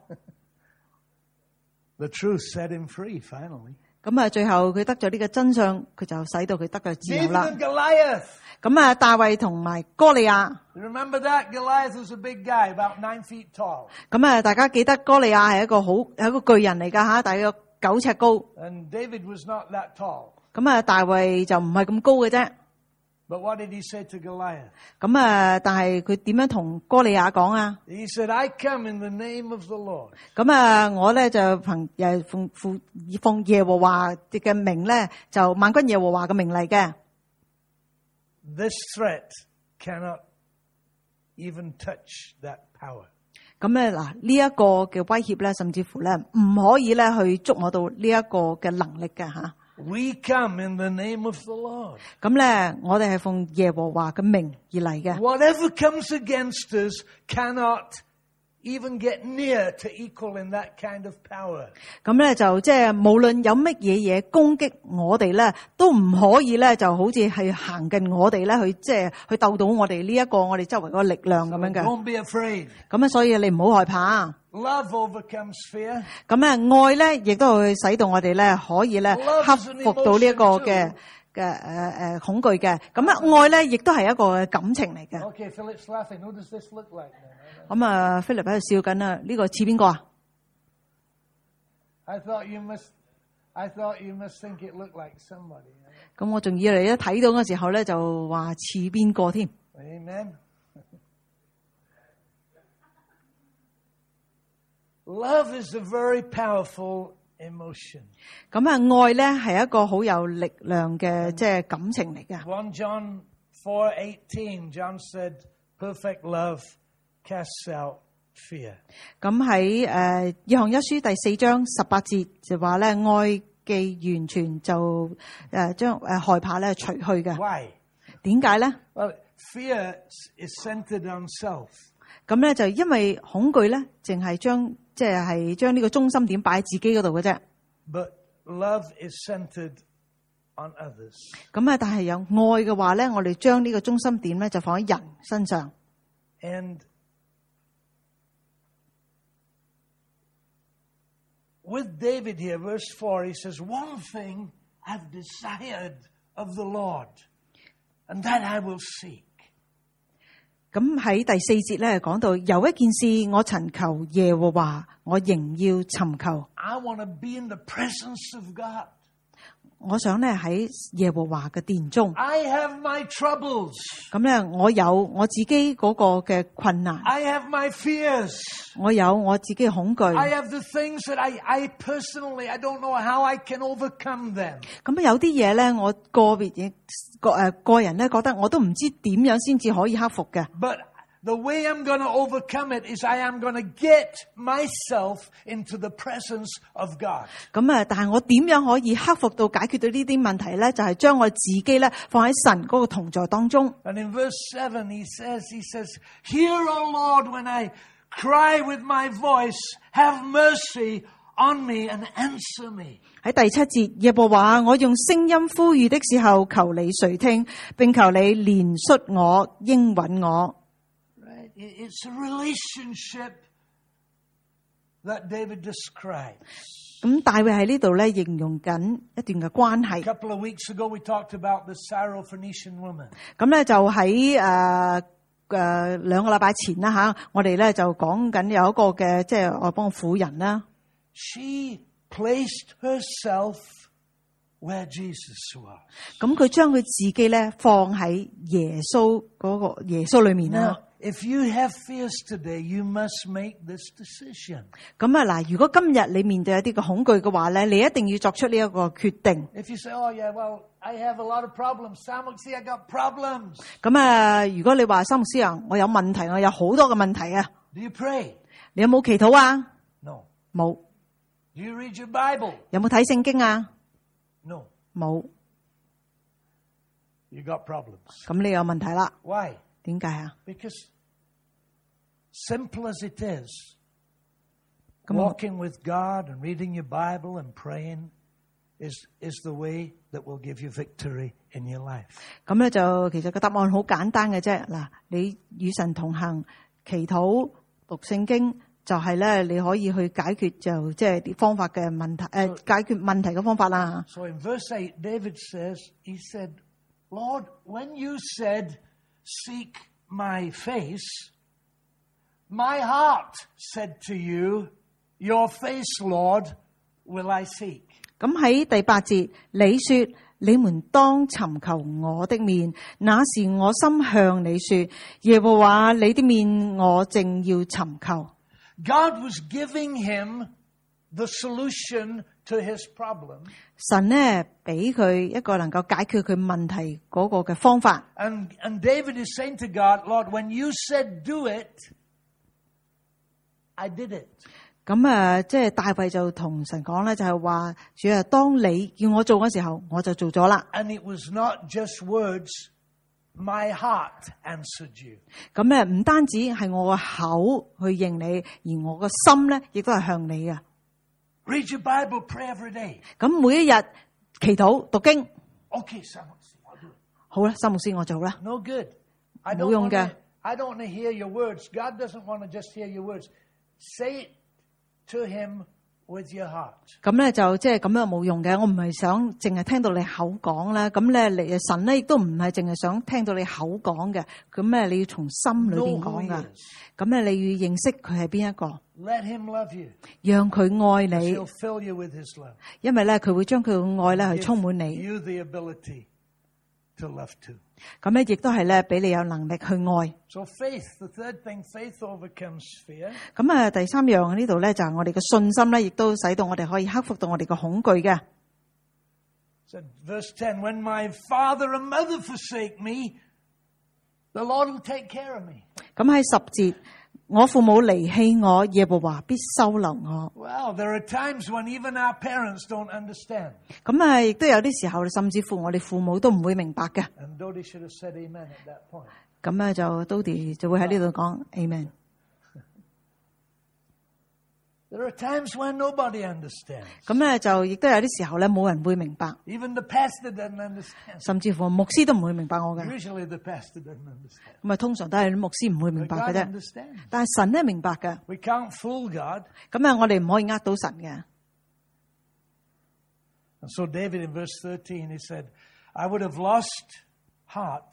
[SPEAKER 1] The truth set him free, finally.
[SPEAKER 2] 咁啊，最後佢得咗呢個真相，佢就使到佢得咗自由
[SPEAKER 1] David
[SPEAKER 2] 啦。
[SPEAKER 1] and Goliath.
[SPEAKER 2] 咁啊，大衛同埋哥利亞。
[SPEAKER 1] You remember that? Goliath was a big guy, about 9 feet tall.
[SPEAKER 2] 咁啊，大家記得哥利亞係一個巨人嚟㗎嚇，大約9尺高。
[SPEAKER 1] And David was not that tall.
[SPEAKER 2] 咁啊，大衛就唔係咁高嘅啫。
[SPEAKER 1] But what did he say to Goliath?
[SPEAKER 2] 咁啊，但係佢點樣同哥利亞講啊？
[SPEAKER 1] He said, I come in the name of the Lord.
[SPEAKER 2] 咁啊，我咧就奉耶和華嘅名咧，就萬軍耶和華嘅名嚟嘅。
[SPEAKER 1] This threat cannot even touch that power.
[SPEAKER 2] 咁咧嗱，呢一個嘅威脅咧，甚至乎咧唔可以咧去觸摸到呢一個嘅能力嘅嚇。
[SPEAKER 1] We come in the name of the Lord.
[SPEAKER 2] 咁咧，我哋係奉耶和華嘅名而嚟嘅。
[SPEAKER 1] Whatever comes against us cannot even get near to equal in that kind of power.
[SPEAKER 2] 咁咧就即係無論有乜嘢攻擊我哋咧，都唔可以咧就好似係行近我哋咧去即係去鬥到我哋呢一個我哋周圍嗰個力量咁樣嘅。
[SPEAKER 1] Don't be afraid.
[SPEAKER 2] 咁啊，所以你唔好害怕。
[SPEAKER 1] Love overcomes fear.
[SPEAKER 2] 咁咧，愛咧亦都會使到我哋咧可以咧克服到呢一個嘅恐懼嘅。咁啊，愛咧亦都係一個感情嚟嘅。
[SPEAKER 1] Okay, Philip's laughing. Who does this look like?
[SPEAKER 2] 咁啊，菲力喺度笑緊啊！呢個似邊個啊？
[SPEAKER 1] I thought you must think it looked like somebody.
[SPEAKER 2] 咁我仲以為一睇到嘅時候咧，就話似邊個添。
[SPEAKER 1] Amen. Love is a very powerful emotion.
[SPEAKER 2] 咁啊，愛咧係一個好有力量嘅即係感情嚟嘅。
[SPEAKER 1] 1 John 4:18, John said, "Perfect love casts out fear."
[SPEAKER 2] 咁喺約翰一書第4章18節就話咧，愛既完全就將害怕咧除去嘅。
[SPEAKER 1] Why?
[SPEAKER 2] 點解咧？
[SPEAKER 1] Well, fear is centered on self.
[SPEAKER 2] 咁咧就因為恐懼咧，淨係將呢個中心點擺喺自己嗰度嘅啫。
[SPEAKER 1] But love is centered on others.
[SPEAKER 2] 咁啊，但係有愛嘅話咧，我哋將呢個中心點咧就放喺人身上。
[SPEAKER 1] And with David here, verse 4, he says, "One thing I've desired of the Lord, and that I will seek."
[SPEAKER 2] 咁喺第4節咧講到，有一件事我尋求耶和華，我仍要尋求。
[SPEAKER 1] I want to be in the presence of God.
[SPEAKER 2] 我想咧喺耶和華嘅殿中。
[SPEAKER 1] I have my troubles.
[SPEAKER 2] 咁咧，我有我自己嗰個嘅困難，
[SPEAKER 1] I have my fears.
[SPEAKER 2] 我有我自己嘅恐懼。
[SPEAKER 1] I have the things that I personally, I don't know how I can overcome them.
[SPEAKER 2] 咁有啲嘢咧，我個人咧覺得我都唔知點樣先至可以克服嘅。
[SPEAKER 1] But the way I'm going to overcome it is I am going to get myself into the presence of God.
[SPEAKER 2] 咁但係我點樣可以克服到解決到呢啲問題咧？就係將我自己咧放喺神嗰個同在當中。
[SPEAKER 1] And in verse 7, he says, Hear, O Lord, when I cry with my voice, have mercy on me and answer me.
[SPEAKER 2] 喺第7節，耶和華，我用聲音呼籲的時候，求你垂聽，並求你憐恤我，應允我。
[SPEAKER 1] Right? It's a relationship that David describes.
[SPEAKER 2] 咁大衛喺呢度咧形容緊一段嘅關係。
[SPEAKER 1] A couple of weeks ago, we talked about the Syrophoenician woman.
[SPEAKER 2] 咁咧就喺2個禮拜前啦吓，我哋咧就講緊有一個嘅即係外邦婦人啦。
[SPEAKER 1] She placed herself where Jesus was.
[SPEAKER 2] 咁佢將佢自己咧放喺耶穌裏面啦。
[SPEAKER 1] Now, if you have fears today, you must make this decision.
[SPEAKER 2] 咁嗱，如果今日你面對一啲嘅恐懼嘅話咧，你一定要作出呢一個決定。
[SPEAKER 1] If you say, oh yeah, well, I have a lot of problems. Samukzi, I got problems.
[SPEAKER 2] 咁如果你話三牧師啊，我有問題，我有好多嘅問題啊，
[SPEAKER 1] Do you pray?
[SPEAKER 2] 你有冇祈禱啊？
[SPEAKER 1] No.
[SPEAKER 2] 冇。
[SPEAKER 1] Do you read your Bible?
[SPEAKER 2] 有冇睇聖經啊？
[SPEAKER 1] No.
[SPEAKER 2] 冇。
[SPEAKER 1] You got problems.
[SPEAKER 2] 咁你有問題啦。
[SPEAKER 1] Why?
[SPEAKER 2] 點解啊？
[SPEAKER 1] Because simple as it is,
[SPEAKER 2] Come on.
[SPEAKER 1] walking with God and reading your Bible and praying is the way that will give you victory in your life.
[SPEAKER 2] 咁咧就其實個答案好簡單嘅啫。嗱，你與神同行，祈禱、讀聖經，就係咧你可以去解決就即係啲方法嘅問題，解決問題嘅方法啦。
[SPEAKER 1] So in verse 8, David says, he said, Lord, when you said, seek my face, my heart said to you, your face, Lord, will I seek.
[SPEAKER 2] 咁喺第8節，你說你們當尋求我的面，那時我心向你說，耶和華你的面我正要尋求。
[SPEAKER 1] God was giving him the solution to his problem.
[SPEAKER 2] 神呢俾佢一個能夠解決佢問題嗰個嘅方法。
[SPEAKER 1] And David is saying to God, Lord, when you said do it, I did it.
[SPEAKER 2] 咁即係大衛就同神講咧，就係話主啊，當你叫我做嘅時候，我就做咗啦。
[SPEAKER 1] And it was not just words, my heart answered you.
[SPEAKER 2] 咁咧唔單止係我個口去認你，而我個心咧亦都係向你嘅。
[SPEAKER 1] Read your Bible, pray every day.
[SPEAKER 2] 咁每一日祈禱讀經，
[SPEAKER 1] Okay, Samukzi, I'll do it.
[SPEAKER 2] 好啦，三牧師我做啦。
[SPEAKER 1] No good. I
[SPEAKER 2] 冇
[SPEAKER 1] don't
[SPEAKER 2] 用
[SPEAKER 1] want
[SPEAKER 2] 嘅。
[SPEAKER 1] to, I don't want to hear your words. God doesn't want to just hear your words. Say it to him with your heart.
[SPEAKER 2] 咁咧就即係咁樣冇用嘅。我唔係想淨係聽到你口講啦。咁咧神咧亦都唔係淨係想聽到你口講嘅。咁咧你要從心裏邊
[SPEAKER 1] Know who
[SPEAKER 2] 講
[SPEAKER 1] he
[SPEAKER 2] 噶。
[SPEAKER 1] is.
[SPEAKER 2] 咁咧你要認識佢係邊一個，
[SPEAKER 1] Let him love you.
[SPEAKER 2] 讓佢愛你，
[SPEAKER 1] He'll fill you with his love.
[SPEAKER 2] 因為咧佢會將佢嘅愛咧去
[SPEAKER 1] Give
[SPEAKER 2] 充滿你。
[SPEAKER 1] you the ability to love too.
[SPEAKER 2] 咁咧亦都係咧俾你有能力去愛。
[SPEAKER 1] So faith, the third thing, faith overcomes fear.
[SPEAKER 2] 咁第三樣呢度咧就係我哋嘅信心咧，亦都使到我哋可以克服到我哋嘅恐懼嘅。
[SPEAKER 1] So verse 10, when my father and mother forsake me, the Lord will take care of me.
[SPEAKER 2] 咁喺10節，我父母離棄我，耶和華必收留我。
[SPEAKER 1] Well, there are times when even our parents don't understand.
[SPEAKER 2] 咁亦都有啲時候，甚至乎我哋父母都唔會明白嘅。
[SPEAKER 1] And Dodi should have said amen at that point.
[SPEAKER 2] 咁就 Dodi 就會喺呢度講 Amen。
[SPEAKER 1] There are times when nobody understands.
[SPEAKER 2] 咁就亦都有啲時候咧，冇人會明白，
[SPEAKER 1] Even the pastor doesn't understand.
[SPEAKER 2] 甚至乎牧師都唔會明白我嘅。
[SPEAKER 1] Usually the pastor doesn't understand.
[SPEAKER 2] 咁通常都係牧師唔會明
[SPEAKER 1] But
[SPEAKER 2] 白嘅
[SPEAKER 1] God
[SPEAKER 2] 啫。
[SPEAKER 1] understands.
[SPEAKER 2] 但係神咧明白嘅。
[SPEAKER 1] We can't fool God.
[SPEAKER 2] 咁我哋唔可以呃到神嘅。
[SPEAKER 1] And so David in verse 13, he said, I would have lost heart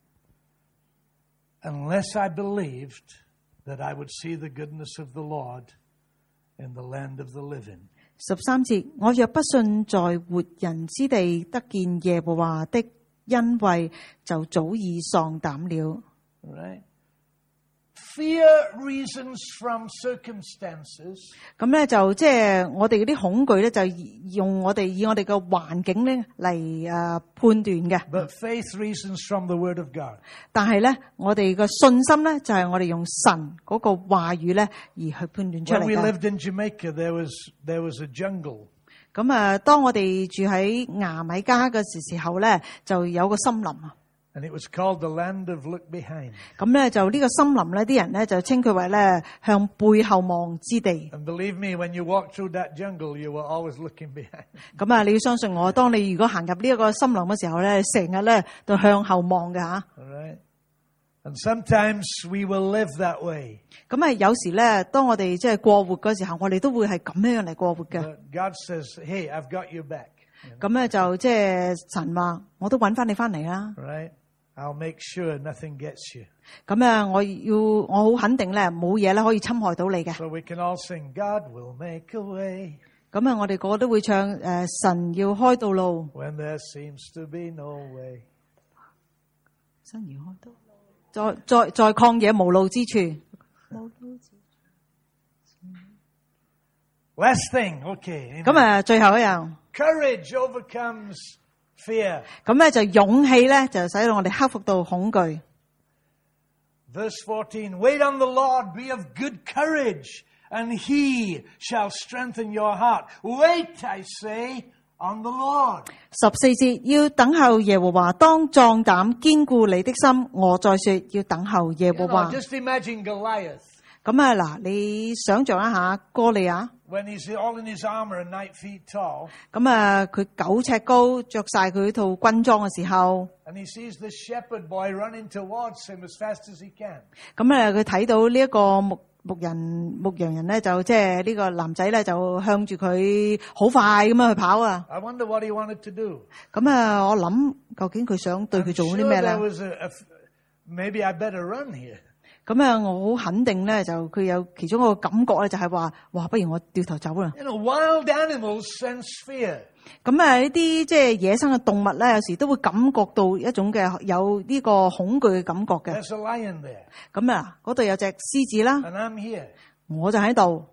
[SPEAKER 1] unless I believed that I would see the goodness of the Lord in the land of the living.
[SPEAKER 2] 13節，我若不信在活人之地得見耶和華的恩惠，就早已喪膽了。
[SPEAKER 1] Right? Fear reasons from circumstances.
[SPEAKER 2] 咁咧就即係我哋嗰啲恐懼咧，就用我哋以我哋嘅環境咧嚟判斷嘅。
[SPEAKER 1] But faith reasons from the Word of God.
[SPEAKER 2] 但係咧，我哋嘅信心咧，就係我哋用神嗰個話語咧而去判斷出嚟
[SPEAKER 1] When we
[SPEAKER 2] 嘅。
[SPEAKER 1] lived in Jamaica, there was a jungle.
[SPEAKER 2] 咁當我哋住喺牙買加嘅時候咧，就有個森林啊。
[SPEAKER 1] And it was called the land of look behind.
[SPEAKER 2] 咁咧就呢個森林咧，啲人咧就稱佢為咧向背後望之地。
[SPEAKER 1] And believe me, when you walk through that jungle, you were always looking behind.
[SPEAKER 2] 咁你要相信我，當你如果行入呢一個森林嘅時候咧，成日咧都向後望嘅吓。
[SPEAKER 1] All right? And sometimes we will live that way.
[SPEAKER 2] 咁有時咧，當我哋即係過活嗰時候，我哋都會係咁樣嚟過活嘅。
[SPEAKER 1] But God says, hey, I've got you back.
[SPEAKER 2] 咁咧就即係神話，我都揾翻你翻嚟啦。
[SPEAKER 1] Right? I'll make sure nothing gets you.
[SPEAKER 2] 咁我好肯定咧，冇嘢咧可以侵害到你嘅。
[SPEAKER 1] So we can all sing, God will make a way
[SPEAKER 2] 咁我哋個個都會唱神要開道路。
[SPEAKER 1] when there seems to be no way.
[SPEAKER 2] 神要開道路，在曠野無路之處。
[SPEAKER 1] Last thing, okay.
[SPEAKER 2] 咁最後一樣，
[SPEAKER 1] Courage overcomes fear.
[SPEAKER 2] 咁就勇氣咧，就使到我哋克服到恐懼。
[SPEAKER 1] Verse 14, wait on the Lord, be of good courage, and he shall strengthen your heart. Wait, I say, on the Lord.
[SPEAKER 2] 14節，要等候耶和華，當壯膽堅固你的心。我再說，要等候耶和華。
[SPEAKER 1] Just imagine Goliath.
[SPEAKER 2] 咁嗱，你想象一下哥利亞。
[SPEAKER 1] When he's all in his armor and 9 feet tall.
[SPEAKER 2] 咁佢9尺高，着晒佢套軍裝嘅時候。
[SPEAKER 1] And he sees this shepherd boy running towards him as fast as he can.
[SPEAKER 2] 咁佢睇到呢一個牧羊人咧，就即係呢個男仔咧，就向住佢好快咁樣去跑啊。
[SPEAKER 1] I wonder what he wanted to do.
[SPEAKER 2] 咁我諗究竟佢想對佢做啲咩咧？
[SPEAKER 1] I'm sure there was maybe I better run here.
[SPEAKER 2] 咁我好肯定咧，就佢有其中一個感覺咧，就係話，哇，不如我掉頭走啦。
[SPEAKER 1] Wild animals sense fear.
[SPEAKER 2] 咁呢啲即係野生嘅動物咧，有時都會感覺到一種嘅有呢個恐懼嘅感覺嘅。
[SPEAKER 1] There's a lion there.
[SPEAKER 2] 咁嗰度有隻獅子啦，
[SPEAKER 1] And I'm here.
[SPEAKER 2] 我就喺度。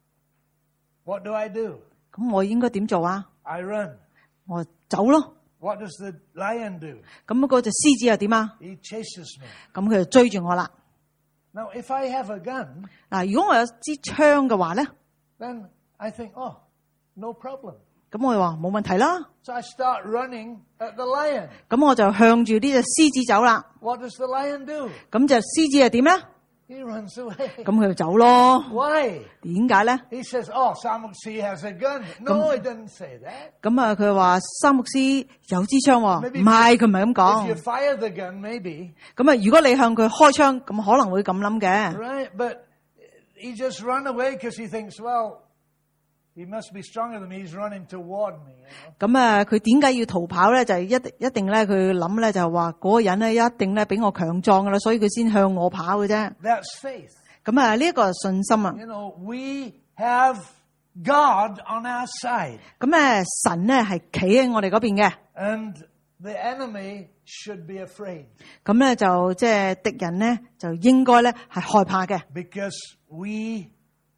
[SPEAKER 1] What do I do?
[SPEAKER 2] 咁我應該點做啊？
[SPEAKER 1] I run.
[SPEAKER 2] 我走咯。
[SPEAKER 1] What does the lion do?
[SPEAKER 2] 咁嗰隻獅子又點啊？
[SPEAKER 1] He chases me.
[SPEAKER 2] 咁佢就追住我啦。
[SPEAKER 1] Now, if I have a gun,
[SPEAKER 2] 如果我有支槍嘅話咧，
[SPEAKER 1] then I think, oh, no problem.
[SPEAKER 2] 咁我就話冇問題啦。
[SPEAKER 1] So I start running at the lion.
[SPEAKER 2] 咁我就向住呢隻獅子走啦。
[SPEAKER 1] What does the lion do?
[SPEAKER 2] 咁隻獅子又點咧？
[SPEAKER 1] He runs away.
[SPEAKER 2] 咁佢就走咯。
[SPEAKER 1] Why?
[SPEAKER 2] 點解咧？
[SPEAKER 1] He says, oh, Samuksi has a gun. No, he didn't say that.
[SPEAKER 2] 咁佢話三牧師有支槍喎，唔係佢唔係咁
[SPEAKER 1] If you
[SPEAKER 2] 講。
[SPEAKER 1] fire the gun, maybe.
[SPEAKER 2] 咁如果你向佢開槍，咁可能會咁諗嘅。
[SPEAKER 1] Right? But he just run away because he thinks, well, he must be stronger than me. He's running toward me.
[SPEAKER 2] 咁佢點解要逃跑咧？就係一定咧，佢諗咧就係話嗰個人咧一定咧比我強壯噶啦，所以佢先向我跑嘅啫。
[SPEAKER 1] That's faith.
[SPEAKER 2] 咁呢一個係信心啊。
[SPEAKER 1] We have God on our side.
[SPEAKER 2] 咁神咧係企喺我哋嗰邊嘅。
[SPEAKER 1] And the enemy should be afraid.
[SPEAKER 2] 咁就即係敵人咧就應該咧係害怕嘅。
[SPEAKER 1] Because we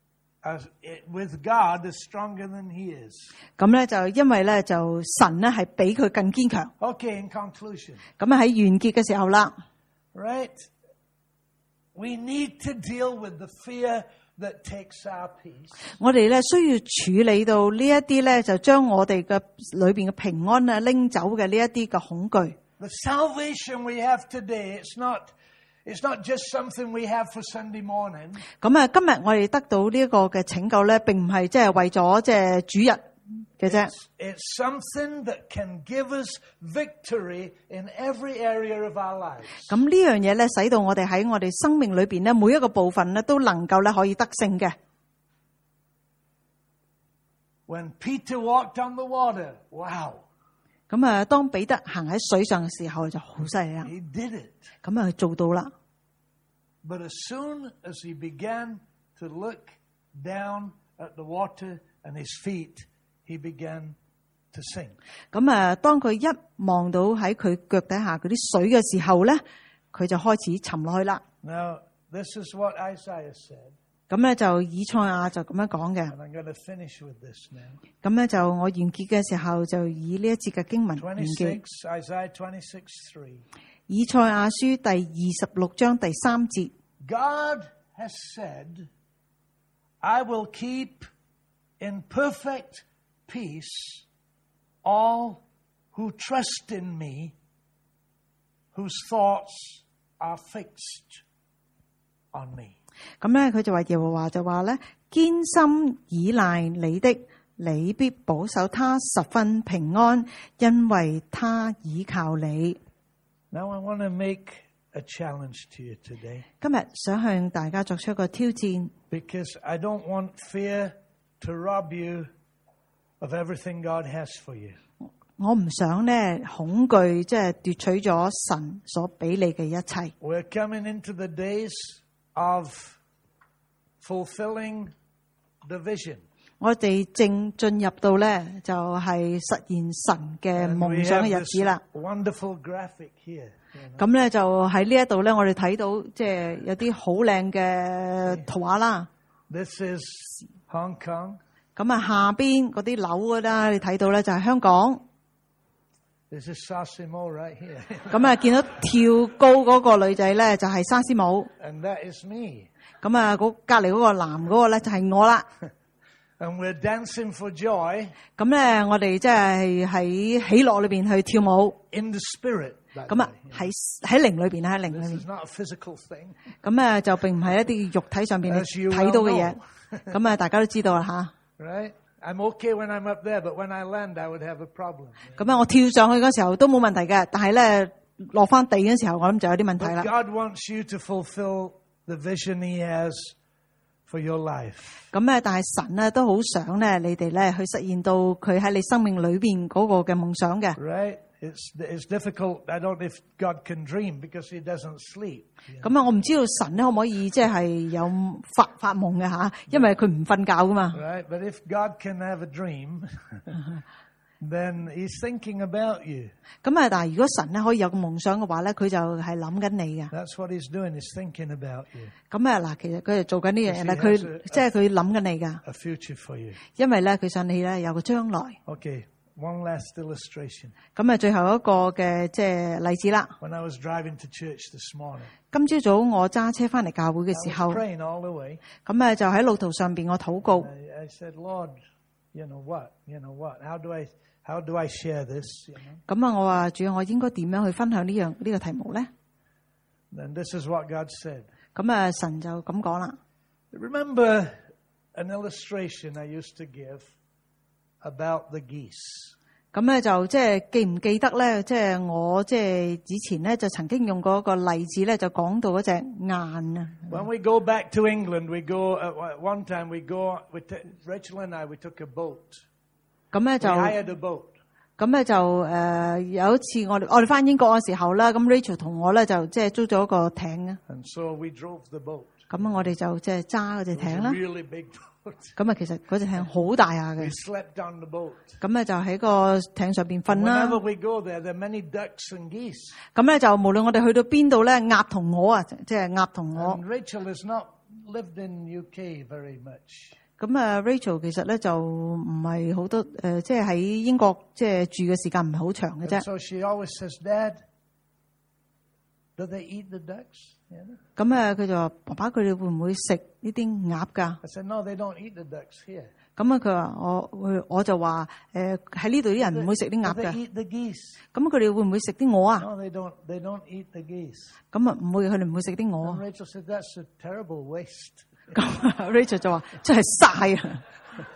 [SPEAKER 1] with God is stronger than he is.
[SPEAKER 2] 咁就因為咧就神咧係比佢更堅強。
[SPEAKER 1] Okay, in conclusion.
[SPEAKER 2] 咁喺完結嘅時候啦。
[SPEAKER 1] Right? We need to deal with the fear that takes our peace.
[SPEAKER 2] 我哋咧需要處理到呢一啲咧就將我哋嘅裏邊嘅平安拎走嘅呢一啲嘅恐懼。
[SPEAKER 1] The salvation we have today, it's not just something we have for Sunday morning.
[SPEAKER 2] 咁今日我哋得到呢一個嘅拯救咧，並唔係即係為咗即係主日嘅啫。
[SPEAKER 1] It's something that can give us victory in every area of our lives.
[SPEAKER 2] 咁呢樣嘢咧，使到我哋喺我哋生命裏邊咧，每一個部分咧都能夠咧可以得勝嘅。
[SPEAKER 1] When Peter walked on the water, wow.
[SPEAKER 2] 咁當彼得行喺水上嘅時候就好犀利啦。
[SPEAKER 1] He did it.
[SPEAKER 2] 咁佢做到啦。
[SPEAKER 1] But as soon as he began to look down at the water and his feet, he began to sink.
[SPEAKER 2] 咁當佢一望到喺佢腳底下嗰啲水嘅時候咧，佢就開始沉落去啦。
[SPEAKER 1] Now, this is what Isaiah said.
[SPEAKER 2] 咁咧就以賽亞就咁樣講嘅。
[SPEAKER 1] And I'm going to finish with this now.
[SPEAKER 2] 咁咧就我完結嘅時候就以呢一節嘅經文完結。
[SPEAKER 1] Isaiah 26:3.
[SPEAKER 2] 以賽亞書第26章第3節。
[SPEAKER 1] God has said, I will keep in perfect peace all who trust in me, whose thoughts are fixed on me.
[SPEAKER 2] 咁咧佢就話耶和華就話咧，堅心倚賴你的，你必保守他十分平安，因為他倚靠你。
[SPEAKER 1] Now I want to make a challenge to you today.
[SPEAKER 2] 今日想向大家作出一個挑戰。
[SPEAKER 1] Because I don't want fear to rob you of everything God has for you.
[SPEAKER 2] 我唔想咧恐懼，即係奪取咗神所俾你嘅一切。
[SPEAKER 1] We're coming into the days of fulfilling the vision.
[SPEAKER 2] 我哋正進入到咧就係實現神嘅夢想嘅日子啦。
[SPEAKER 1] Wonderful graphic here.
[SPEAKER 2] 咁咧就喺呢一度咧，我哋睇到即係有啲好靚嘅圖畫啦。
[SPEAKER 1] This is Hong Kong.
[SPEAKER 2] 咁下邊嗰啲樓啦，你睇到咧就係香港。
[SPEAKER 1] This is Sasimo right here.
[SPEAKER 2] 咁見到跳高嗰個女仔咧就係沙師母。
[SPEAKER 1] And that is me.
[SPEAKER 2] 咁隔離嗰個男嗰個咧就係我啦。
[SPEAKER 1] And we're dancing for joy.
[SPEAKER 2] 咁咧我哋即係喺喜樂裏邊去跳舞。
[SPEAKER 1] In the spirit.
[SPEAKER 2] 咁喺靈裏邊喺靈裏邊。
[SPEAKER 1] This is not a physical thing.
[SPEAKER 2] 咁就並唔係一啲肉體上邊你睇到嘅嘢。咁大家都知道啦吓。
[SPEAKER 1] Right? I'm okay when I'm up there, but when I land, I would have a problem.
[SPEAKER 2] 咁我跳上去嗰時候都冇問題嘅，但係咧落翻地嘅時候，我諗就有啲問題啦。
[SPEAKER 1] God wants you to fulfill the vision He has for your life.
[SPEAKER 2] 咁但係神咧都好想咧你哋咧去實現到佢喺你生命裏邊嗰個嘅夢想嘅。
[SPEAKER 1] Right? It's difficult. I don't know if God can dream because He doesn't sleep.
[SPEAKER 2] 咁我唔知道神咧可唔可以即係有發夢嘅吓，因為佢唔瞓覺噶嘛。
[SPEAKER 1] Right? But if God can have a dream, then He's thinking about you.
[SPEAKER 2] 咁但係如果神咧可以有個夢想嘅話咧，佢就係諗緊你嘅。
[SPEAKER 1] That's what He's doing. He's thinking about you.
[SPEAKER 2] 咁嗱，其實佢就做緊呢樣嘢啦，佢即係佢諗緊你噶。
[SPEAKER 1] A future for you.
[SPEAKER 2] 因為咧佢想你咧有個將來。
[SPEAKER 1] Okay. One last illustration.
[SPEAKER 2] 咁最後一個嘅即係例子啦。
[SPEAKER 1] When I was driving to church this morning.
[SPEAKER 2] 今朝早我揸車翻嚟教會嘅時候，
[SPEAKER 1] praying all the way.
[SPEAKER 2] 咁就喺路途上邊我禱告。
[SPEAKER 1] I said, Lord, you know what? How do I share this?
[SPEAKER 2] 咁我話主，我應該點樣去分享呢個題目咧？
[SPEAKER 1] Then this is what God said.
[SPEAKER 2] 咁神就咁講啦。
[SPEAKER 1] Remember an illustration I used to give about the geese.
[SPEAKER 2] 咁就即係記唔記得咧？即係我即係以前咧就曾經用過一個例子咧，就講到嗰隻雁啊。
[SPEAKER 1] When we go back to England, we go one time Rachel and I we took a boat.
[SPEAKER 2] 咁就
[SPEAKER 1] we hired a boat.
[SPEAKER 2] 咁就有一次我哋翻英國嘅時候啦，咁 Rachel 同我咧就即係租咗個艇啊。
[SPEAKER 1] And so we drove the boat.
[SPEAKER 2] 咁我哋就即係揸嗰隻艇啦。
[SPEAKER 1] Really big boat.
[SPEAKER 2] 咁其實嗰隻艇好大下嘅。
[SPEAKER 1] We slept on the boat.
[SPEAKER 2] 咁就喺個艇上邊瞓啦。
[SPEAKER 1] Whenever we go there are many ducks and geese.
[SPEAKER 2] 咁就無論我哋去到邊度咧，鴨同鵝啊，即係鴨同鵝。
[SPEAKER 1] And Rachel has not lived in UK very much.
[SPEAKER 2] 咁Rachel 其實咧就唔係好多即係喺英國即係住嘅時間唔係好長嘅啫。
[SPEAKER 1] So she always says, Dad, do they eat the ducks?
[SPEAKER 2] 咁佢就話：爸爸佢哋會唔會食呢啲鴨㗎？
[SPEAKER 1] I said, No, they don't eat the ducks here.
[SPEAKER 2] 咁佢話我就話喺呢度啲人唔會食啲鴨嘅。
[SPEAKER 1] They eat the geese.
[SPEAKER 2] 咁佢哋會唔會食啲鵝啊？
[SPEAKER 1] No, they don't eat the geese.
[SPEAKER 2] 咁唔會，佢哋唔會食啲
[SPEAKER 1] And
[SPEAKER 2] 鵝。
[SPEAKER 1] Rachel said, That's a terrible waste.
[SPEAKER 2] 咁 Rachel 就話：真係嘥啊！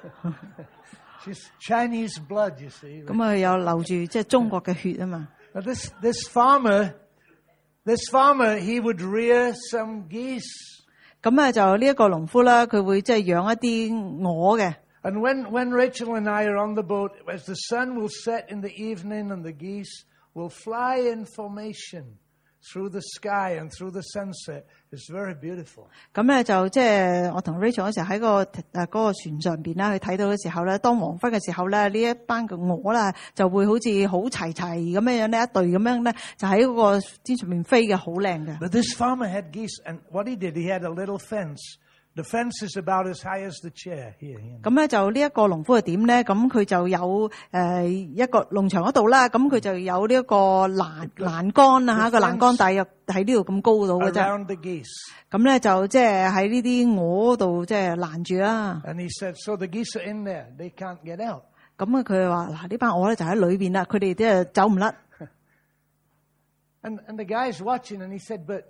[SPEAKER 1] She's Chinese blood, you see.
[SPEAKER 2] 咁有流住即係中國嘅血啊嘛。
[SPEAKER 1] Now this farmer, he would rear some geese.
[SPEAKER 2] 咁就呢一個農夫啦，佢會即係養一啲鵝嘅。
[SPEAKER 1] And when Rachel and I are on the boat, as the sun will set in the evening and the geese will fly in formation, through the sky and through the sunset is very beautiful.
[SPEAKER 2] 咁咧就即係我同 Rachel 嗰時喺嗰個船上邊啦，去睇到嘅時候咧，當黃昏嘅時候咧，呢一班嘅鵝啦就會好似好齊齊咁樣呢，一隊咁樣咧，就喺嗰個天上面飛嘅，好靚嘅。
[SPEAKER 1] But this farmer had geese, and what he did, he had a little fence. The fence is about as high as the chair here.
[SPEAKER 2] 咁咧就呢一個農夫係點咧？咁佢就有一個農場嗰度啦，咁佢就有呢一個欄杆啊嚇，個欄杆大約喺呢度咁高度嘅啫。
[SPEAKER 1] Around the geese.
[SPEAKER 2] 咁咧就即係喺呢啲鵝度即係攔住啦。
[SPEAKER 1] And he said, so the geese are in there. They can't get out.
[SPEAKER 2] 咁啊佢話嗱，呢班鵝咧就喺裏邊啦，佢哋即係走唔甩。
[SPEAKER 1] And the guy's watching, and he said, but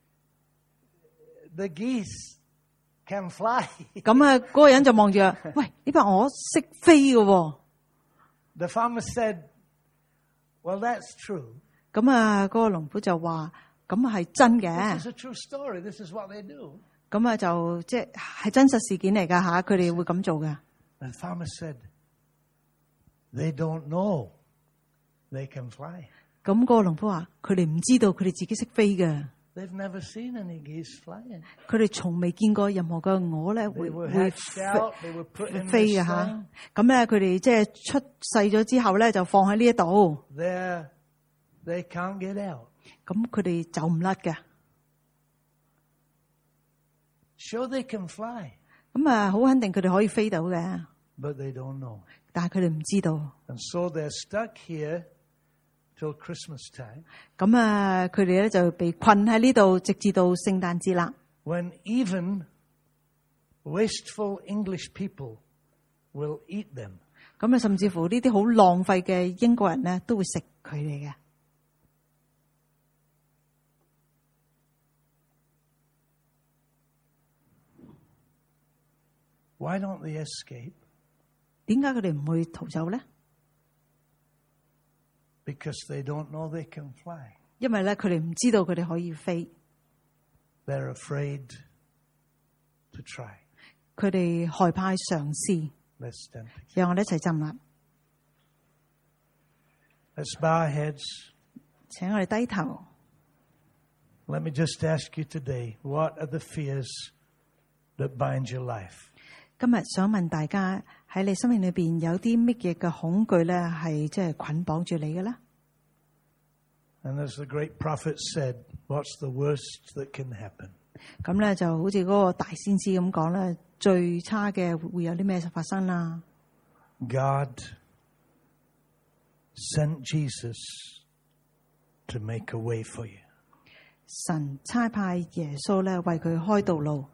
[SPEAKER 1] the geese can fly.
[SPEAKER 2] 咁啊，嗰個人就望住啊，喂，呢班鵝識飛嘅喎。
[SPEAKER 1] The farmer said, well, that's true.
[SPEAKER 2] 咁啊，嗰個農夫就話，咁係真嘅。
[SPEAKER 1] This is a true story. This is what they do.
[SPEAKER 2] 咁啊，就即係真實事件嚟㗎嚇，佢哋會咁做嘅。
[SPEAKER 1] And the farmer said, they don't know they can fly.
[SPEAKER 2] 咁嗰個農夫話，佢哋唔知道佢哋自己識飛嘅。
[SPEAKER 1] They've never seen any geese flying.
[SPEAKER 2] 佢哋從未見過任何嘅鵝咧
[SPEAKER 1] They
[SPEAKER 2] 會
[SPEAKER 1] were hatched out. They were put in
[SPEAKER 2] 飛
[SPEAKER 1] this
[SPEAKER 2] 嘅嚇
[SPEAKER 1] thing.。
[SPEAKER 2] 咁咧，佢哋即係出世咗之後咧，就放喺呢一度。
[SPEAKER 1] They can't get out.
[SPEAKER 2] 咁佢哋走唔甩嘅。
[SPEAKER 1] Sure, they can fly,
[SPEAKER 2] 咁啊，好肯定佢哋可以飛到嘅，
[SPEAKER 1] but they don't know.
[SPEAKER 2] 但係佢哋唔知道。
[SPEAKER 1] And so they're stuck here till Christmas time.
[SPEAKER 2] 咁啊，佢哋咧就被困喺呢度，直至到聖誕節啦。
[SPEAKER 1] When even wasteful English people will eat them.
[SPEAKER 2] 咁啊，甚至乎呢啲好浪費嘅英國人咧，都會食佢哋嘅。
[SPEAKER 1] Why don't they escape?
[SPEAKER 2] 點解佢哋唔會逃走咧？
[SPEAKER 1] Because they don't know they can fly.
[SPEAKER 2] 因為咧，佢哋唔知道佢哋可以飛，
[SPEAKER 1] They're afraid to try.
[SPEAKER 2] 佢哋害怕嘗試。
[SPEAKER 1] Let's stand.
[SPEAKER 2] 讓我哋一齊浸啦。
[SPEAKER 1] Let's bow our heads.
[SPEAKER 2] 請我哋低頭。
[SPEAKER 1] Let me just ask you today, what are the fears that bind your life?
[SPEAKER 2] 今日想問大家喺你生命裏邊有啲乜嘢嘅恐懼咧，係即係捆綁住你嘅咧？
[SPEAKER 1] And as the great prophet said, what's the worst that can happen?
[SPEAKER 2] 咁咧就好似嗰個大先知咁講咧，最差嘅會有啲咩發生啊？
[SPEAKER 1] God sent Jesus to make a way for you.
[SPEAKER 2] 神差派耶穌咧為佢開道路，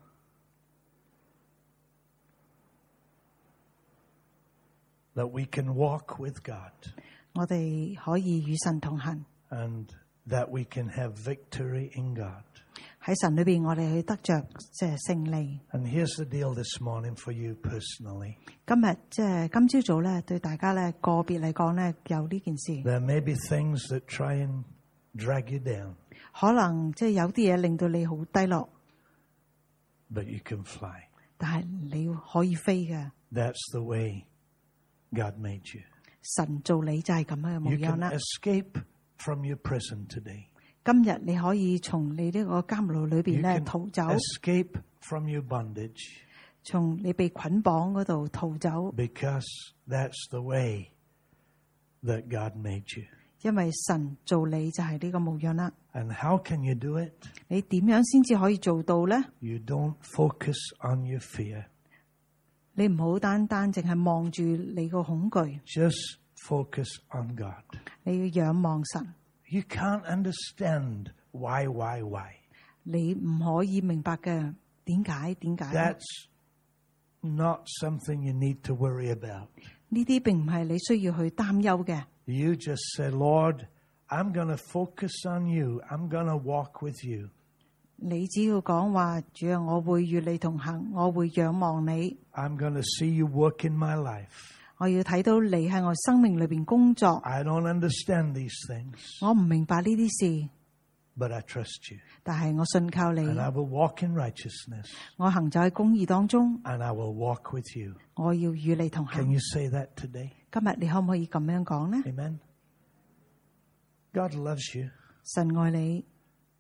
[SPEAKER 1] That we can walk with God
[SPEAKER 2] 我哋可以與神同行。
[SPEAKER 1] and that we can have victory in God.
[SPEAKER 2] 喺神裏邊，我哋去得着即係勝利。
[SPEAKER 1] And here's the deal this morning for you personally.
[SPEAKER 2] 今日即係今朝早咧，對大家咧個別嚟講咧，有呢件事，
[SPEAKER 1] There may be things that try and drag you down,
[SPEAKER 2] 可能即係有啲嘢令到你好低落，
[SPEAKER 1] but you can fly.
[SPEAKER 2] 但係你可以飛嘅。
[SPEAKER 1] That's the way God made you.
[SPEAKER 2] 神做你就係咁樣嘅模
[SPEAKER 1] You
[SPEAKER 2] 樣
[SPEAKER 1] can
[SPEAKER 2] 啦。
[SPEAKER 1] escape from your prison today.
[SPEAKER 2] 今日你可以從你呢個監牢裏邊
[SPEAKER 1] You
[SPEAKER 2] 咧
[SPEAKER 1] can
[SPEAKER 2] 逃走，
[SPEAKER 1] escape from your bondage
[SPEAKER 2] 從你被捆綁嗰度逃走，
[SPEAKER 1] because that's the way that God made you.
[SPEAKER 2] 因為神做你就係呢個模樣啦。
[SPEAKER 1] And how can you do it?
[SPEAKER 2] 你點樣先至可以做到咧？
[SPEAKER 1] You don't focus on your fear.
[SPEAKER 2] 你唔好單單淨係望住你個恐懼，
[SPEAKER 1] Just focus on God.
[SPEAKER 2] 你要仰望神。
[SPEAKER 1] You can't understand why.
[SPEAKER 2] 你唔可以明白嘅點解？
[SPEAKER 1] That's not something you need to worry about.
[SPEAKER 2] 呢啲並唔係你需要去擔憂嘅。
[SPEAKER 1] You just say, Lord, I'm going to focus on you. I'm going to walk with you.
[SPEAKER 2] 你只要講話，主啊，我會與你同行，我會仰望你，
[SPEAKER 1] I'm going to see you work in my life.
[SPEAKER 2] 我要睇到你喺我生命裏邊工作。
[SPEAKER 1] I don't understand these things,
[SPEAKER 2] 我唔明白呢啲事，
[SPEAKER 1] but I trust you.
[SPEAKER 2] 但係我信靠你，
[SPEAKER 1] And I will walk in righteousness,
[SPEAKER 2] 我行走喺公義當中，
[SPEAKER 1] and I will walk with you.
[SPEAKER 2] 我要與你同
[SPEAKER 1] Can
[SPEAKER 2] 行。
[SPEAKER 1] you say that today?
[SPEAKER 2] 今日你可唔可以咁樣講呢？
[SPEAKER 1] Amen. God loves you.
[SPEAKER 2] 神愛你，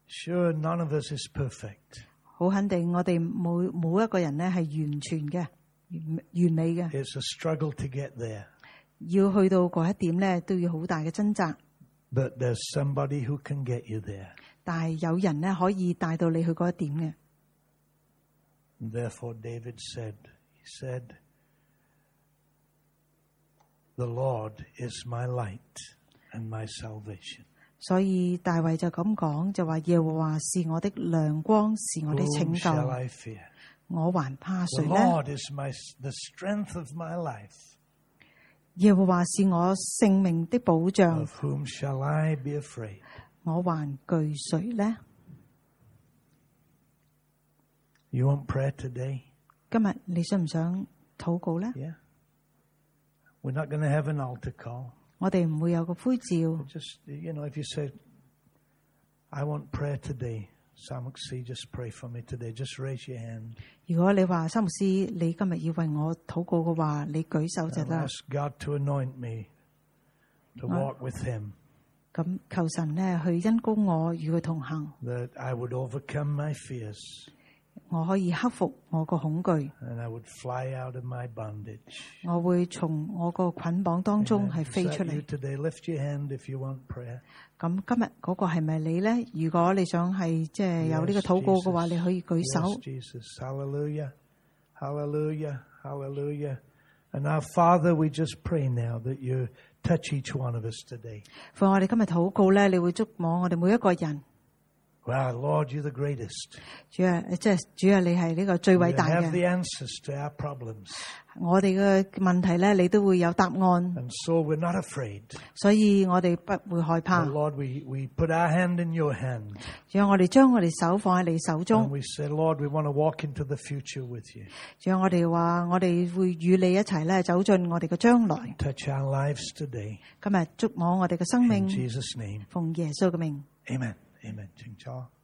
[SPEAKER 1] Sure, none of us is perfect.
[SPEAKER 2] 好肯定，我哋冇一個人咧係完全嘅、完美嘅。
[SPEAKER 1] It's a struggle to get there.
[SPEAKER 2] 要去到嗰一點咧，都要好大嘅掙扎。
[SPEAKER 1] But there's somebody who can get you there.
[SPEAKER 2] 但係有人咧可以帶到你去嗰一點嘅。
[SPEAKER 1] And therefore, David said, he said, "The Lord is my light and my salvation."
[SPEAKER 2] 所以大衛就咁講，就話耶和華是我的亮光，是我的拯
[SPEAKER 1] Whom shall
[SPEAKER 2] 救，
[SPEAKER 1] I fear?
[SPEAKER 2] 我還怕
[SPEAKER 1] The
[SPEAKER 2] 誰呢？
[SPEAKER 1] Lord is the strength of my life.
[SPEAKER 2] 耶和華是我性命的保障，
[SPEAKER 1] Of whom shall I be afraid?
[SPEAKER 2] 我還懼誰呢？
[SPEAKER 1] You want prayer today?
[SPEAKER 2] 今日你想唔想禱告呢？
[SPEAKER 1] Yeah. We're not going to have an altar call.
[SPEAKER 2] 我哋唔會有個呼召。
[SPEAKER 1] Just, if you say, "I want prayer today," Samuksi, just pray for me today. Just raise your hand.
[SPEAKER 2] 如果你話三牧師，你今日要為我禱告嘅話，你舉手就
[SPEAKER 1] I'll
[SPEAKER 2] 得。
[SPEAKER 1] ask God to anoint me to walk with Him,
[SPEAKER 2] 咁求神呢去恩膏我，與佢同行，
[SPEAKER 1] that I would overcome my fears
[SPEAKER 2] 我可以克服我個恐懼，
[SPEAKER 1] and I would fly out of my bondage.
[SPEAKER 2] 我會從我個捆綁當中
[SPEAKER 1] Amen.
[SPEAKER 2] 係
[SPEAKER 1] Is
[SPEAKER 2] 飛
[SPEAKER 1] that
[SPEAKER 2] 出
[SPEAKER 1] you
[SPEAKER 2] 嚟。
[SPEAKER 1] today? Lift your hand if you want prayer.
[SPEAKER 2] 咁今日嗰個係咪你呢？如果你想係即係有呢個禱告嘅話，
[SPEAKER 1] Yes,
[SPEAKER 2] 你可以舉
[SPEAKER 1] Yes,
[SPEAKER 2] 手。
[SPEAKER 1] Jesus. Hallelujah. Hallelujah. Hallelujah. And our Father, we just pray now that you touch each one of us today.
[SPEAKER 2] 父，我哋今日禱告咧，你會觸摸我哋每一個人。
[SPEAKER 1] Wow, Lord, you're the greatest.
[SPEAKER 2] 主啊，即係主啊，你係呢個最
[SPEAKER 1] You
[SPEAKER 2] 偉大
[SPEAKER 1] have the
[SPEAKER 2] 嘅。
[SPEAKER 1] answers to our problems.
[SPEAKER 2] 我哋嘅問題咧，你都會有答案，
[SPEAKER 1] And so we're not afraid.
[SPEAKER 2] 所以我哋不會害怕
[SPEAKER 1] But。Lord, we put our hand in your hand.
[SPEAKER 2] 主啊，我哋將我哋手放喺你手
[SPEAKER 1] And
[SPEAKER 2] 中。
[SPEAKER 1] we say, Lord, we want to walk into the future with you.
[SPEAKER 2] 主啊，我哋話我哋會與你一齊咧走進我哋嘅將來。
[SPEAKER 1] Touch our lives today.
[SPEAKER 2] 今日觸摸我哋嘅生
[SPEAKER 1] In
[SPEAKER 2] 命，
[SPEAKER 1] Jesus' name.
[SPEAKER 2] 奉耶穌嘅名。
[SPEAKER 1] Amen. Amen. Ching Cha.